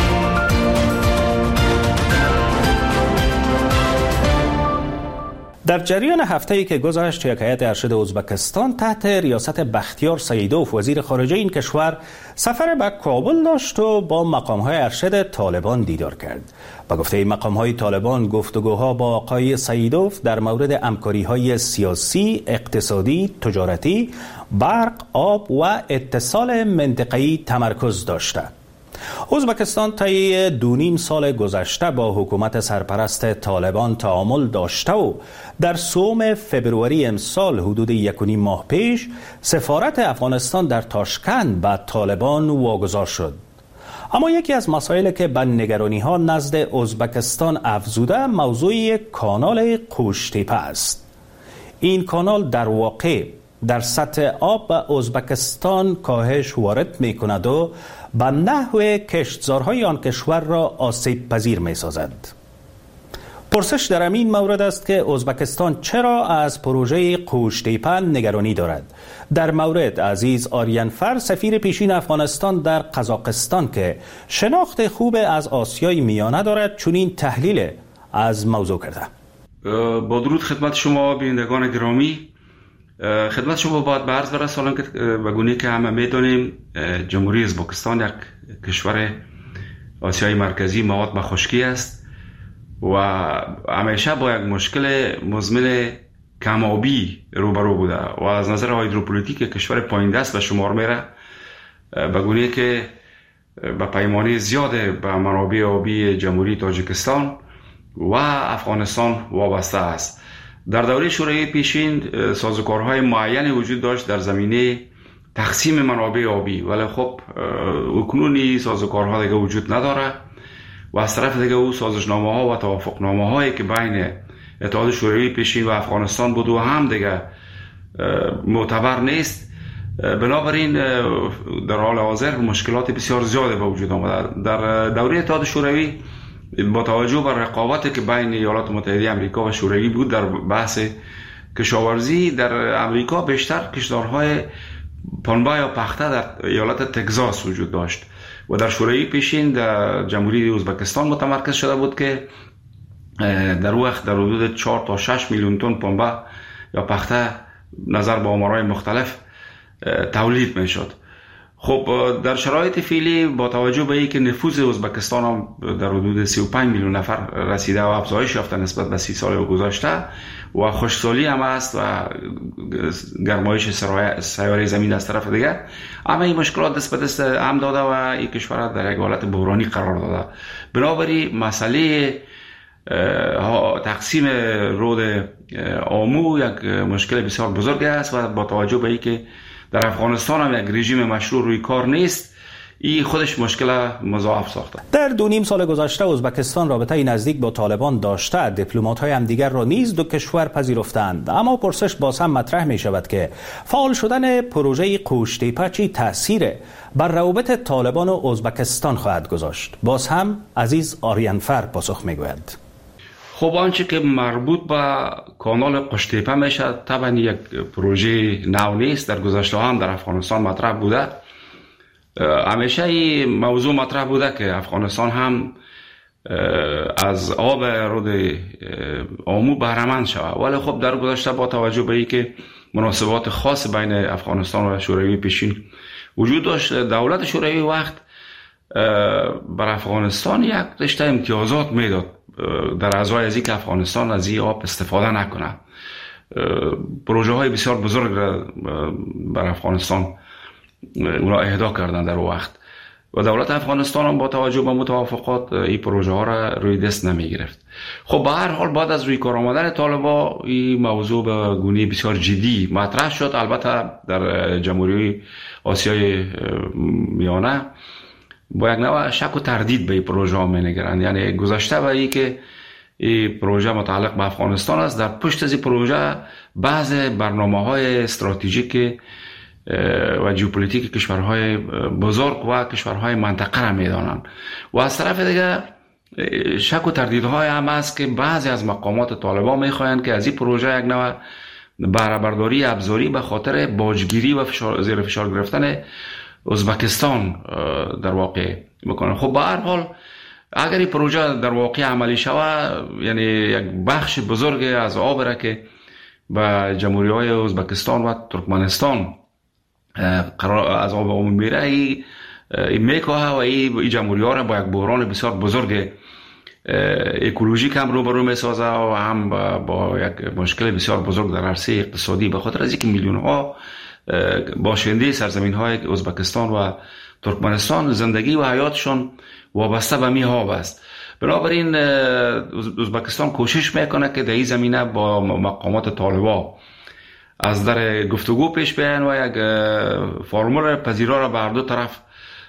در در جریان هفته‌ای که گذشت یک هیئت ارشد ازبکستان تحت ریاست بختیار سیدوف وزیر خارجه این کشور سفر به کابل داشت و با مقام‌های ارشد طالبان دیدار کرد. با گفته مقام‌های طالبان گفتگوها با آقای سیدوف در مورد همکاری‌های سیاسی، اقتصادی، تجارتی، برق، آب و اتصال منطقه‌ای تمرکز داشته. ازبکستان طی 2.5 سال گذشته با حکومت سرپرست طالبان تعامل داشته و در 3 فبروری امسال حدود 1.5 ماه پیش سفارت افغانستان در تاشکند به طالبان واگذار شد. اما یکی از مسائلی که به نگرانی‌ها نزد ازبکستان افزوده موضوع کانال قوشتیپه است. این کانال در واقع در سطح آب به ازبکستان کاهش وارد می کند و به نحو کشتزارهای آن کشور را آسیب پذیر می سازد. پرسش در این مورد است که ازبکستان چرا از پروژه قوشتیپه نگرانی دارد. در مورد عزیز آریانفر سفیر پیشین افغانستان در قزاقستان که شناخت خوب از آسیای میانه دارد چنین تحلیل از موضوع کرده. با درود خدمت شما بینندگان گرامی، خدمت شما باید به عرض برسانم که به گونه‌ای که همه می‌دانیم جمهوری ازبکستان یک کشور آسیای مرکزی مواد به خشکی است و همیشه با یک مشکل مزمن کم‌آبی روبرو بوده و از نظر هیدروپولیتیک کشور پایین دست به شمار میره، به گونه‌ای که به پیمانه زیاد به منابع آبی جمهوری تاجیکستان و افغانستان وابسته است. در دوره شوروی پیشین سازوکارهای معینی وجود داشت در زمینه تقسیم منابع آبی، ولی خب اکنون سازوکارها دیگه وجود نداره و از طرف دیگه او سازشنامه‌ها و توافقنامه‌هایی که بین اتحاد شوروی پیشین و افغانستان بود و هم دیگه معتبر نیست. بنابراین در حال حاضر مشکلات بسیار زیاده به وجود آمده. در دوره اتحاد شوروی با توجه بر رقابتی که بین ایالات متحده آمریکا و شوروی بود در بحث کشاورزی، در آمریکا بیشتر کشتارهای پنبه یا پخته در ایالت تگزاس وجود داشت و در شوروی پیشین در جمهوری ازبکستان متمرکز شده بود که در وقت در حدود 4 تا 6 میلیون تن پنبه یا پخته نظر به آمارهای مختلف تولید می شد. خب در شرایط فعلی با توجه به اینکه نفوذ ازبکستان هم در حدود 35 میلیون نفر رسیده و افزایش یافته نسبت به 30 سال گذشته و خشکسالی هم است و گرمایش سیاره زمین از طرف دیگر، اما این مشکلات دست به دست هم داده و این کشور در یک حالت بحرانی قرار داده. بنابراین مسئله تقسیم رود آمو یک مشکل بسیار بزرگ است و با توجه به اینکه در افغانستان هم یک رژیم مشروع روی کار نیست، این خودش مشکل مضاعف ساخته. در 2.5 سال گذشته ازبکستان رابطه نزدیک با طالبان داشته، دیپلمات‌های همدیگر را نیز دو کشور پذیرفتند. اما پرسش باز هم مطرح می شود که فعال شدن پروژه قوشتیپه چه تأثیر بر روابط طالبان و ازبکستان خواهد گذاشت؟ باز هم عزیز آریانفر پاسخ می گوید. خب آنچه که مربوط به کانال قوشتیپه میشه طبعا یک پروژه نو نیست، در گذشته هم در افغانستان مطرح بوده. همیشه این موضوع مطرح بوده که افغانستان هم از آب رود آمو بهره‌مند شود، ولی خب در گذشته با توجه به اینکه مناسبات خاص بین افغانستان و شوروی پیشین وجود داشت، دولت شوروی وقت بر افغانستان یک رشته امتیازات میداد در ازای از اینکه افغانستان از این آب استفاده نکنه. پروژه های بسیار بزرگ بر افغانستان اونا اهدا کردن در وقت و دولت افغانستان هم با توجه به متوافقات این پروژه ها را روی دست نمی گرفت. خب به هر حال بعد از روی کار آمدن طالبان این موضوع به گونه بسیار جدی مطرح شد. البته در جمهوری آسیای میانه با یک نوع شک و تردید به این پروژه ها می نگرند. یعنی گذشته به این که این پروژه متعلق به افغانستان است، در پشت از این پروژه بعض برنامه های استراتژیک و ژئوپلیتیک کشورهای بزرگ و کشورهای منطقه را میدانند و از طرف دیگر شک و تردیدهای هم است که بعضی از مقامات طالبان میخواهند که از این پروژه یک نوع بهره برداری ابزاری به خاطر باجگیری و زیر فشار گرفتن ازبکستان در واقع بکنه. خب به هر حال اگر این پروژه در واقع عملی شود، یعنی یک بخش بزرگ از آب را که به جمهوری‌های ازبکستان و ترکمنستان از آب عمومی میره، این میکوه و این جمهوری‌ها را با یک بحران بسیار بزرگ اکولوژیک هم روبرو میسازه و هم با یک مشکل بسیار بزرگ در عرصه اقتصادی، به خاطر از اینکه میلیون ها باشنده سرزمین های ازبکستان و ترکمنستان زندگی و حیاتشون وابسته به می آب است. بنابراین ازبکستان کوشش میکنه که در این زمینه با مقامات طالبان از در گفتگو پیش بیاین و یک فرمول پذیرا را به هر دو طرف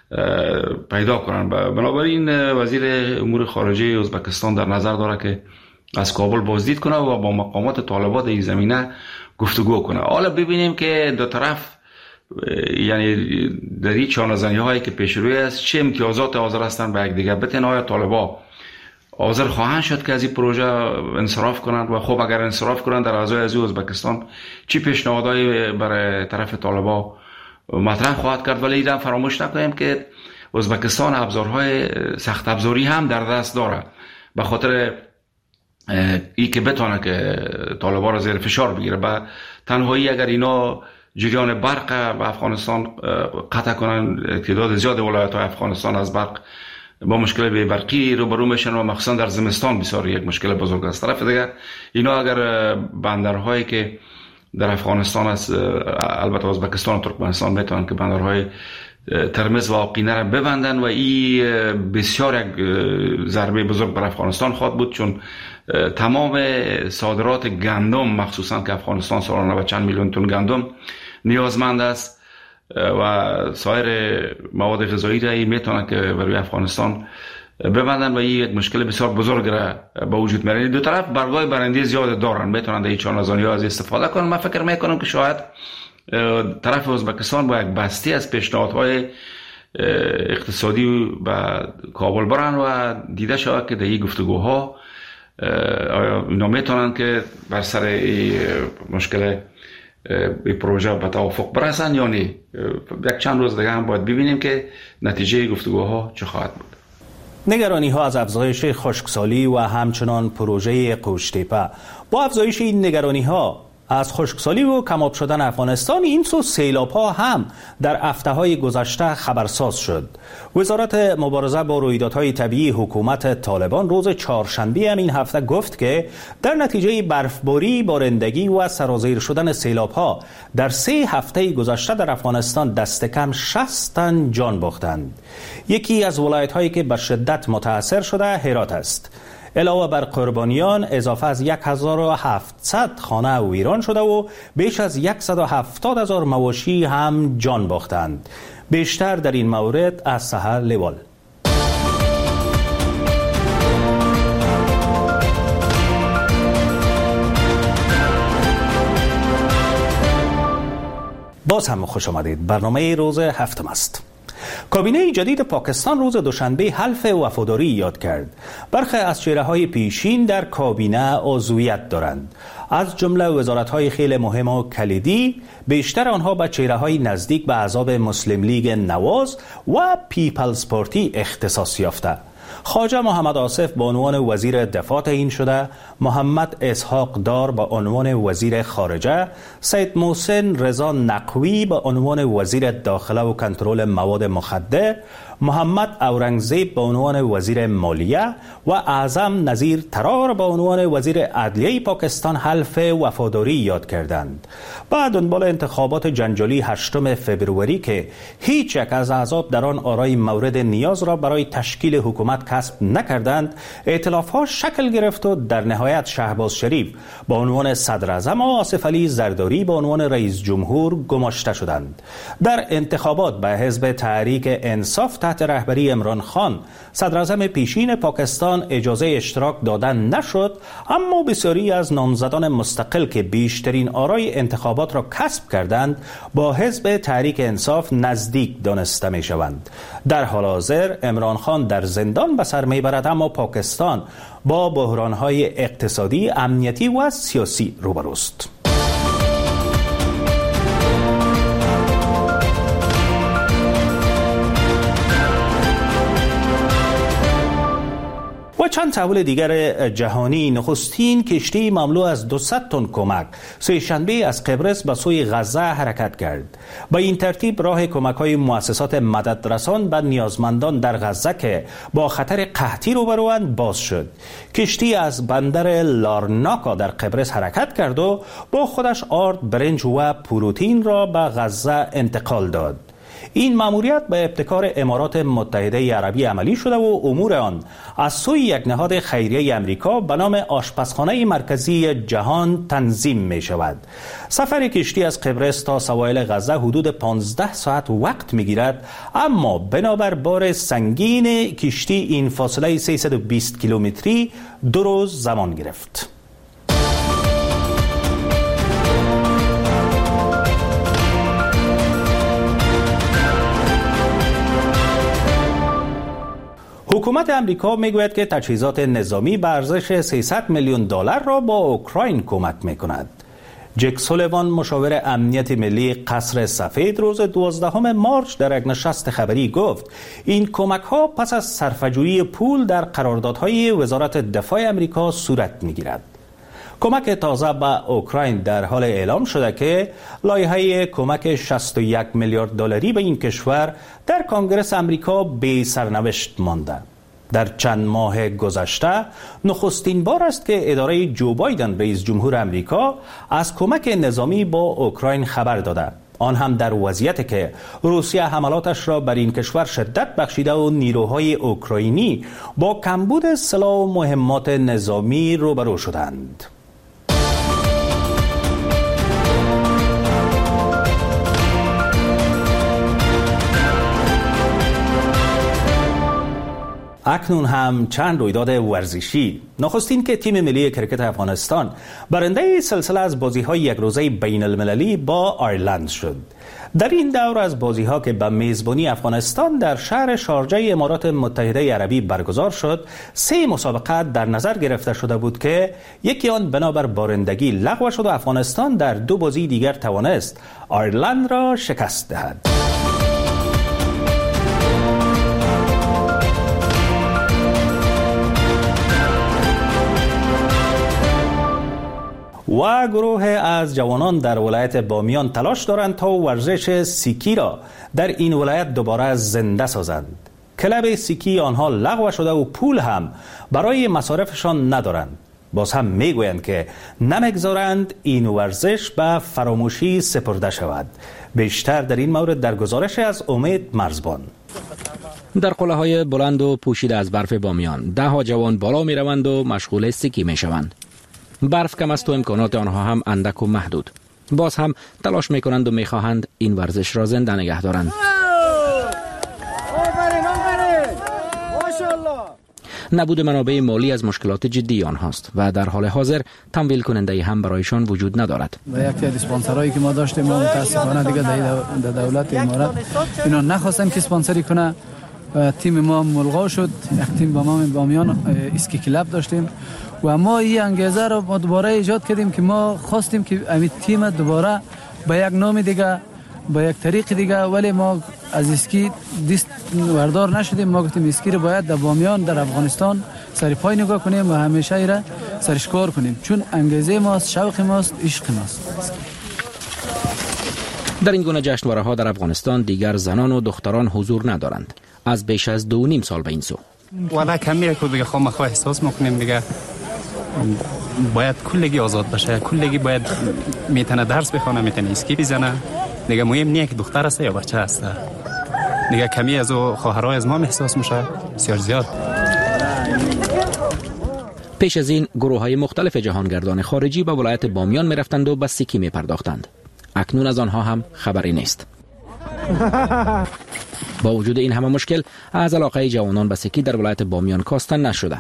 پیدا کنن. بنابراین وزیر امور خارجه ازبکستان در نظر داره که از کابل بازدید کنه و با مقامات طالبان در این زمینه گفتگو کنه. حالا ببینیم که دو طرف یعنی در این چانه‌زنی هایی که پیش روی است چه امتیازات حاضر هستند به یک دیگر بتن. آیا طالبان حاضر خواهند شد که از این پروژه انصراف کنند و خب اگر انصراف کنند در اعضای از ازبکستان چی پیشنهادایی برای طرف طالبان مطرح خواهد کرد. ولی اینا فراموش نکنیم که ازبکستان ابزارهای سخت ابزاری هم در دست داره به خاطر ای که بتونه که طالبان را زیر فشار بگیره. به تنهایی اگر اینا جریان برق به افغانستان قطع کنن، تعداد زیاد ولایت های افغانستان از برق با مشکل برقی روبرو میشن و مخصوصا در زمستان بسیار یک مشکل بزرگ است. طرف دیگه اینا اگر بندرهایی که در افغانستان است، البته ازبکستان و ترکمنستان میتونن که بندرهای ترمز و آقینه را ببندن و این بسیار یک ضربه بزرگ بر افغانستان خواهد بود، چون تمام صادرات گندم مخصوصا که افغانستان سالانه به چند میلیون تن گندم نیازمند است و سایر مواد غذایی را میتونن که برای افغانستان ببندن و این یک مشکل بسیار بزرگ را به وجود میاره. دو طرف برگای برنده زیاد دارن، میتونن در این چانه‌زنی‌ها از استفاده کنن. من فکر میکنم که شاید طرف ازبکستان با یک بسته از پیشنهادهای اقتصادی به کابل برن و دیده شود که در این گفتگوها اینا میتونن که بر سر این مشکل این پروژه به توافق برسن یا نه. یک چند روز دیگه هم باید ببینیم که نتیجه گفتگوها چه خواهد بود. نگرانی ها از افزایش خشکسالی و همچنان پروژه قوشتیپه. با افزایش این نگرانی ها از خشکسالی و کم‌آب شدن افغانستان، این سو سیلاب ها هم در هفته‌های گذشته خبرساز شد. وزارت مبارزه با رویدادهای طبیعی حکومت طالبان روز چهارشنبه این هفته گفت که در نتیجه برفباری، بارندگی و سرازیر شدن سیلاب ها در 3 هفته گذشته در افغانستان دست کم 60 تن جان باختند. یکی از ولایت‌هایی که به شدت متاثر شده هرات است. علاوه بر قربانیان، اضافه از 1700 خانه ویران شده و بیش از 170,000 مواشی هم جان باختند. بیشتر در این مورد از سحر لیوال. باز هم خوش آمدید. برنامه روز هفتم است. کابینه جدید پاکستان روز دوشنبه حلف وفاداری یاد کرد. برخی از چهره‌های پیشین در کابینه عضویت دارند، از جمله وزارت‌های خیلی مهم و کلیدی، بیشتر آنها به چهره‌های نزدیک به احزاب مسلم لیگ نواز و پیپلز پارتی اختصاص یافته. خواجه محمد آصف به عنوان وزیر دفاع تعیین شده، محمد اسحاق دار به عنوان وزیر خارجه، سید محسن رضا نقوی به عنوان وزیر داخله و کنترل مواد مخدر، محمد اورنگزیب به عنوان وزیر مالیه و اعظم نظیر ترار به عنوان وزیر عدلیه پاکستان حلف وفاداری یاد کردند. بعد دنبال انتخابات جنجالی 8 فوریه که هیچ یک از احزاب در آن آرای مورد نیاز را برای تشکیل حکومت کسب نکردند، ائتلاف‌ها شکل گرفت و در نهایت شهباز شریف به عنوان صدر اعظم و آصف علی زرداری به عنوان رئیس جمهور گماشته شدند. در انتخابات به حزب تحریک انصاف تحت رهبری عمران خان، صدر اعظم پیشین پاکستان، اجازه اشتراک دادن نشد، اما بسیاری از نامزدان مستقل که بیشترین آرای انتخابات را کسب کردند با حزب تحریک انصاف نزدیک دانسته می شوند. در حال حاضر عمران خان در زندان به سر می برد، اما پاکستان با بحران‌های اقتصادی، امنیتی و سیاسی روبروست. و چند تحول دیگر جهانی، نخستین کشتی مملو از 200 تن کمک سه‌شنبه از قبرس به سوی غزه حرکت کرد. با این ترتیب راه کمک‌های مؤسسات مددرسان به نیازمندان در غزه که با خطر قحطی روبروند باز شد. کشتی از بندر لارناکا در قبرس حرکت کرد و با خودش آرد، برنج و پروتئین را به غزه انتقال داد. این مأموریت به ابتکار امارات متحده عربی عملی شده و امور آن از سوی یک نهاد خیریه امریکا به نام آشپزخانه مرکزی جهان تنظیم می شود. سفر کشتی از قبرس تا سواحل غزه حدود 15 ساعت وقت می گیرد، اما بنابر بار سنگین کشتی این فاصله 320 کیلومتری 2 روز زمان گرفت. حکومت امریکا میگوید که تجهیزات نظامی به ارزش 300 میلیون دلار را با اوکراین کمک میکند. جک سولیوان، مشاور امنیت ملی قصر سفید، روز 12 مارچ در یک نشست خبری گفت این کمک ها پس از صرفه‌جویی پول در قراردادهای وزارت دفاع امریکا صورت میگیرد. کمک تازه به اوکراین در حال اعلام شده که لایحه کمک 61 میلیارد دلاری به این کشور در کنگره امریکا بی سرنوشت مانده. در چند ماه گذشته نخستین بار است که اداره جو بایدن رئیس جمهور امریکا از کمک نظامی با اوکراین خبر داده، آن هم در وضعیتی که روسیه حملاتش را بر این کشور شدت بخشیده و نیروهای اوکراینی با کمبود سلاح و مهمات نظامی روبرو شدند. اکنون هم چند رویداد ورزشی. نخستین که تیم ملی کرکت افغانستان برنده سلسله از بازی‌های یک روزه بین المللی با آیرلند شد. در این دور از بازی‌ها که به میزبانی افغانستان در شهر شارجه امارات متحده عربی برگزار شد، 3 مسابقه در نظر گرفته شده بود که یکی آن بنابر بارندگی لغو شد و افغانستان در 2 بازی دیگر توانست آیرلند را شکست دهد. و گروه از جوانان در ولایت بامیان تلاش دارند تا ورزش سیکی را در این ولایت دوباره زنده سازند. کلب سیکی آنها لغو شده و پول هم برای مصارفشان ندارند. باز هم میگویند که نمیگذارند این ورزش به فراموشی سپرده شود. بیشتر در این مورد در گزارش از امید مرزبان. در قله‌های بلند و پوشیده از برف بامیان 10 جوان بالا می روند و مشغول سیکی می شوند. برف کم است و امکانات آنها هم اندک و محدود. باز هم تلاش می کنند و می خواهند این ورزش را زنده نگه دارند. نبود منابع مالی از مشکلات جدی آنهاست و در حال حاضر تمویل کننده هم برایشان وجود ندارد. و یکی از اسپانسرایی که ما داشتیم، ما متاسفانه دیگه در دولت امارات اینا نخواستن که اسپانسری کنه و تیم ما ملغا شد. یک تیم با ما بامیان اسکی کلاب داشتیم و ما این انگیزه رو دوباره ایجاد کردیم که ما خواستیم که این تیم دوباره به یک نام دیگه، به یک طریق دیگه، ولی ما از اسکی دست وردار نشدیم. ما گفتیم اسکی رو باید در بامیان در افغانستان سر پای نگاه کنیم و همیشه ایره سرش کار کنیم، چون انگیزه ماست، شوق ماست، عشق ماست. در این گونه جشنواره‌ها در افغانستان دیگر زنان و دختران حضور ندارند. از بیش از 2.5 سال به این سو والا کمیه که دیگه خواهم احساس میکنیم دیگه باید کلگی آزاد باشه، کلگی باید میتونه درس بخونه، میتونه اسکی بزنه دیگه. مهم نیه که دختر است یا بچه است دیگه. کمی از خواهرای از ما احساس میشه بسیار زیاد. پیش از این گروه‌های مختلف جهانگردان خارجی به ولایت بامیان میرفتند و به سیکی میپرداختند. اکنون از آنها هم خبری نیست. با وجود این همه مشکل، از علاقه جوانان به سیکی در ولایت بامیان کاستن نشده.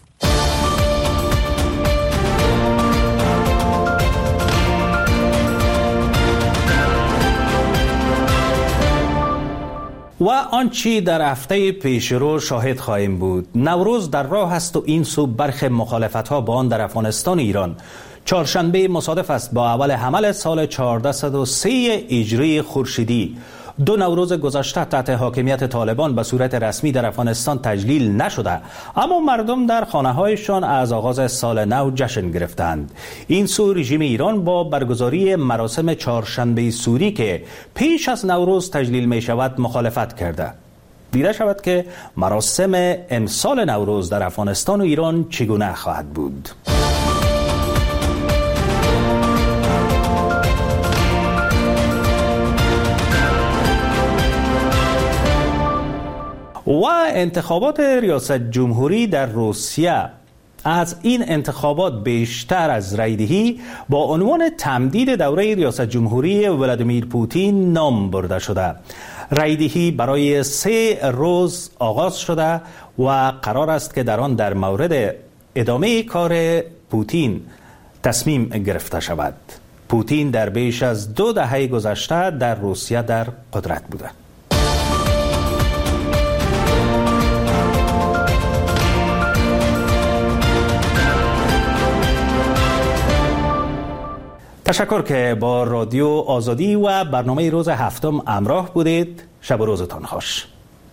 و آنچه در هفته پیشرو شاهد خواهیم بود، نوروز در راه است و این سو برخی مخالفت‌ها با آن در افغانستان و ایران. چهارشنبه مصادف است با اول حمل سال 1403 هجری خورشیدی. 2 نوروز گذشته تحت حاکمیت طالبان به صورت رسمی در افغانستان تجلیل نشده، اما مردم در خانه‌هایشان از آغاز سال نو جشن گرفتند. این سو رژیم ایران با برگزاری مراسم چهارشنبه سوری که پیش از نوروز تجلیل می شود مخالفت کرده. دیده شود که مراسم امسال نوروز در افغانستان و ایران چگونه خواهد بود. و انتخابات ریاست جمهوری در روسیه از این انتخابات بیشتر از رایدهی با عنوان تمدید دوره ریاست جمهوری ولادیمیر پوتین نام برده شده. رایدهی برای 3 روز آغاز شده و قرار است که در آن در مورد ادامه کار پوتین تصمیم گرفته شود. پوتین در بیش از 2 دهه گذشته در روسیه در قدرت بوده. تشکر که با رادیو آزادی و برنامه روز هفتم همراه بودید. شب و روزتان خوش.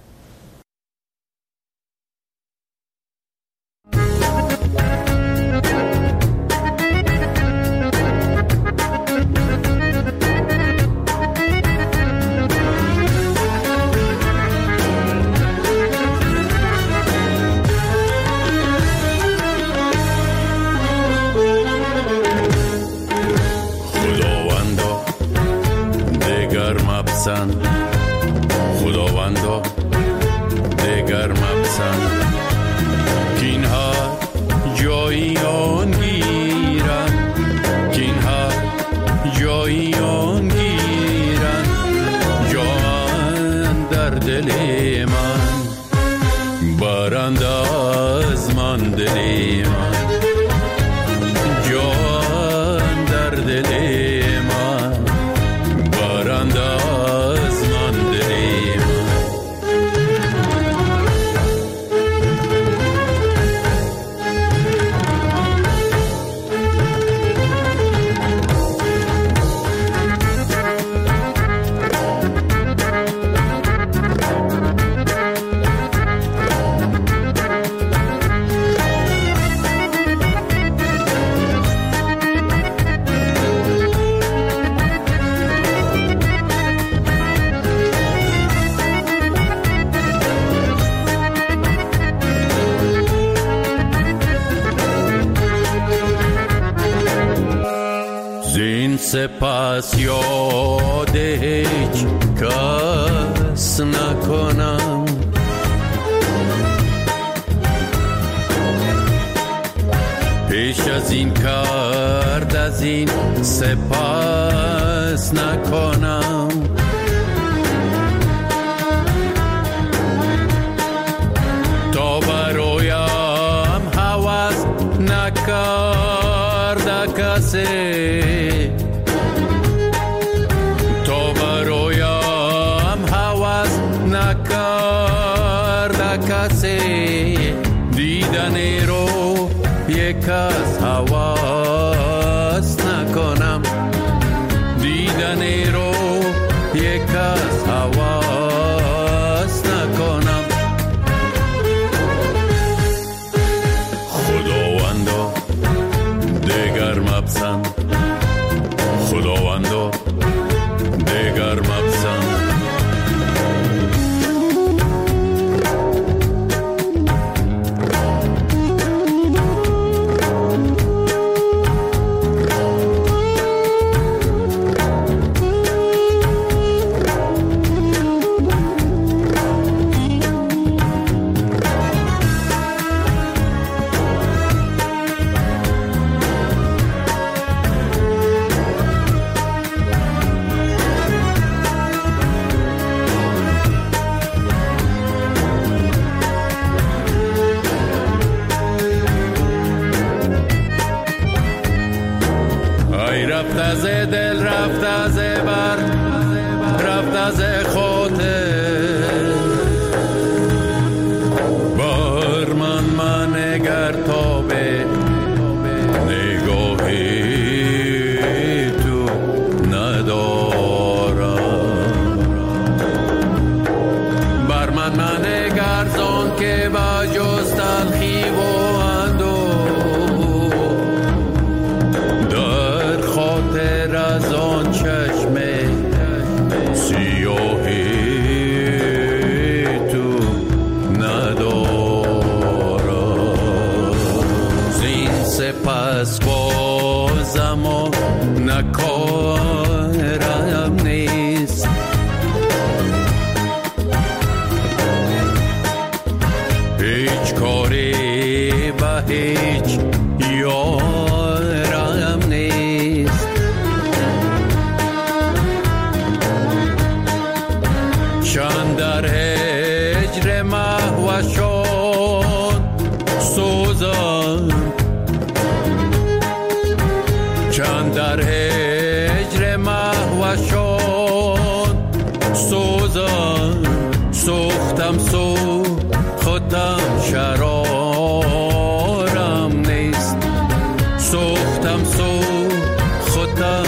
خداوندا دگر مپسند که اینها جایی آن گیرن، که اینها جایی آن گیرن، جان در دل من برند از من دل من، جان در دل من برند از من دل من. سپس یاد هیچ کس نکنم، پیش از این کرد از این سپس نکنم. تا برایم هوس نکرد کسی، دیدن رو یک از حواس نکنم، دیدن رو یک از حواس نکنم. خداوندا دگر مپسند، خداوندا دگر مپسند. رفت از دل، رفت از بر، رفت از خاطر، بر من نگر تا به نگاهی تو ندارم. که با جز تلخی و اندوه در خاطر از آن چشم سیاهی تو ندارم زین سپس بازم و نکارم نیست هیچ کاری به هیچ یارم نیست چند در هجر محوشان سوزم چند در هجر محوشان سوزم سوختم خودم شرارم نیست سوختم خودم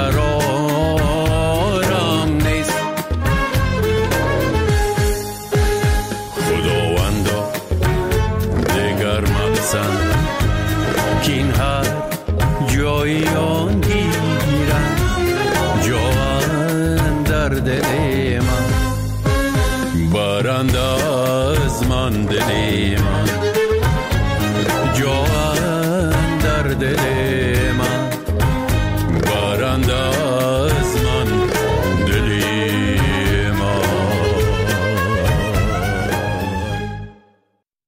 شرارم نیست خداوندا دیگر مقصد که این هر جایی آن گیرم جان در دل من برند از من دل من جان در دل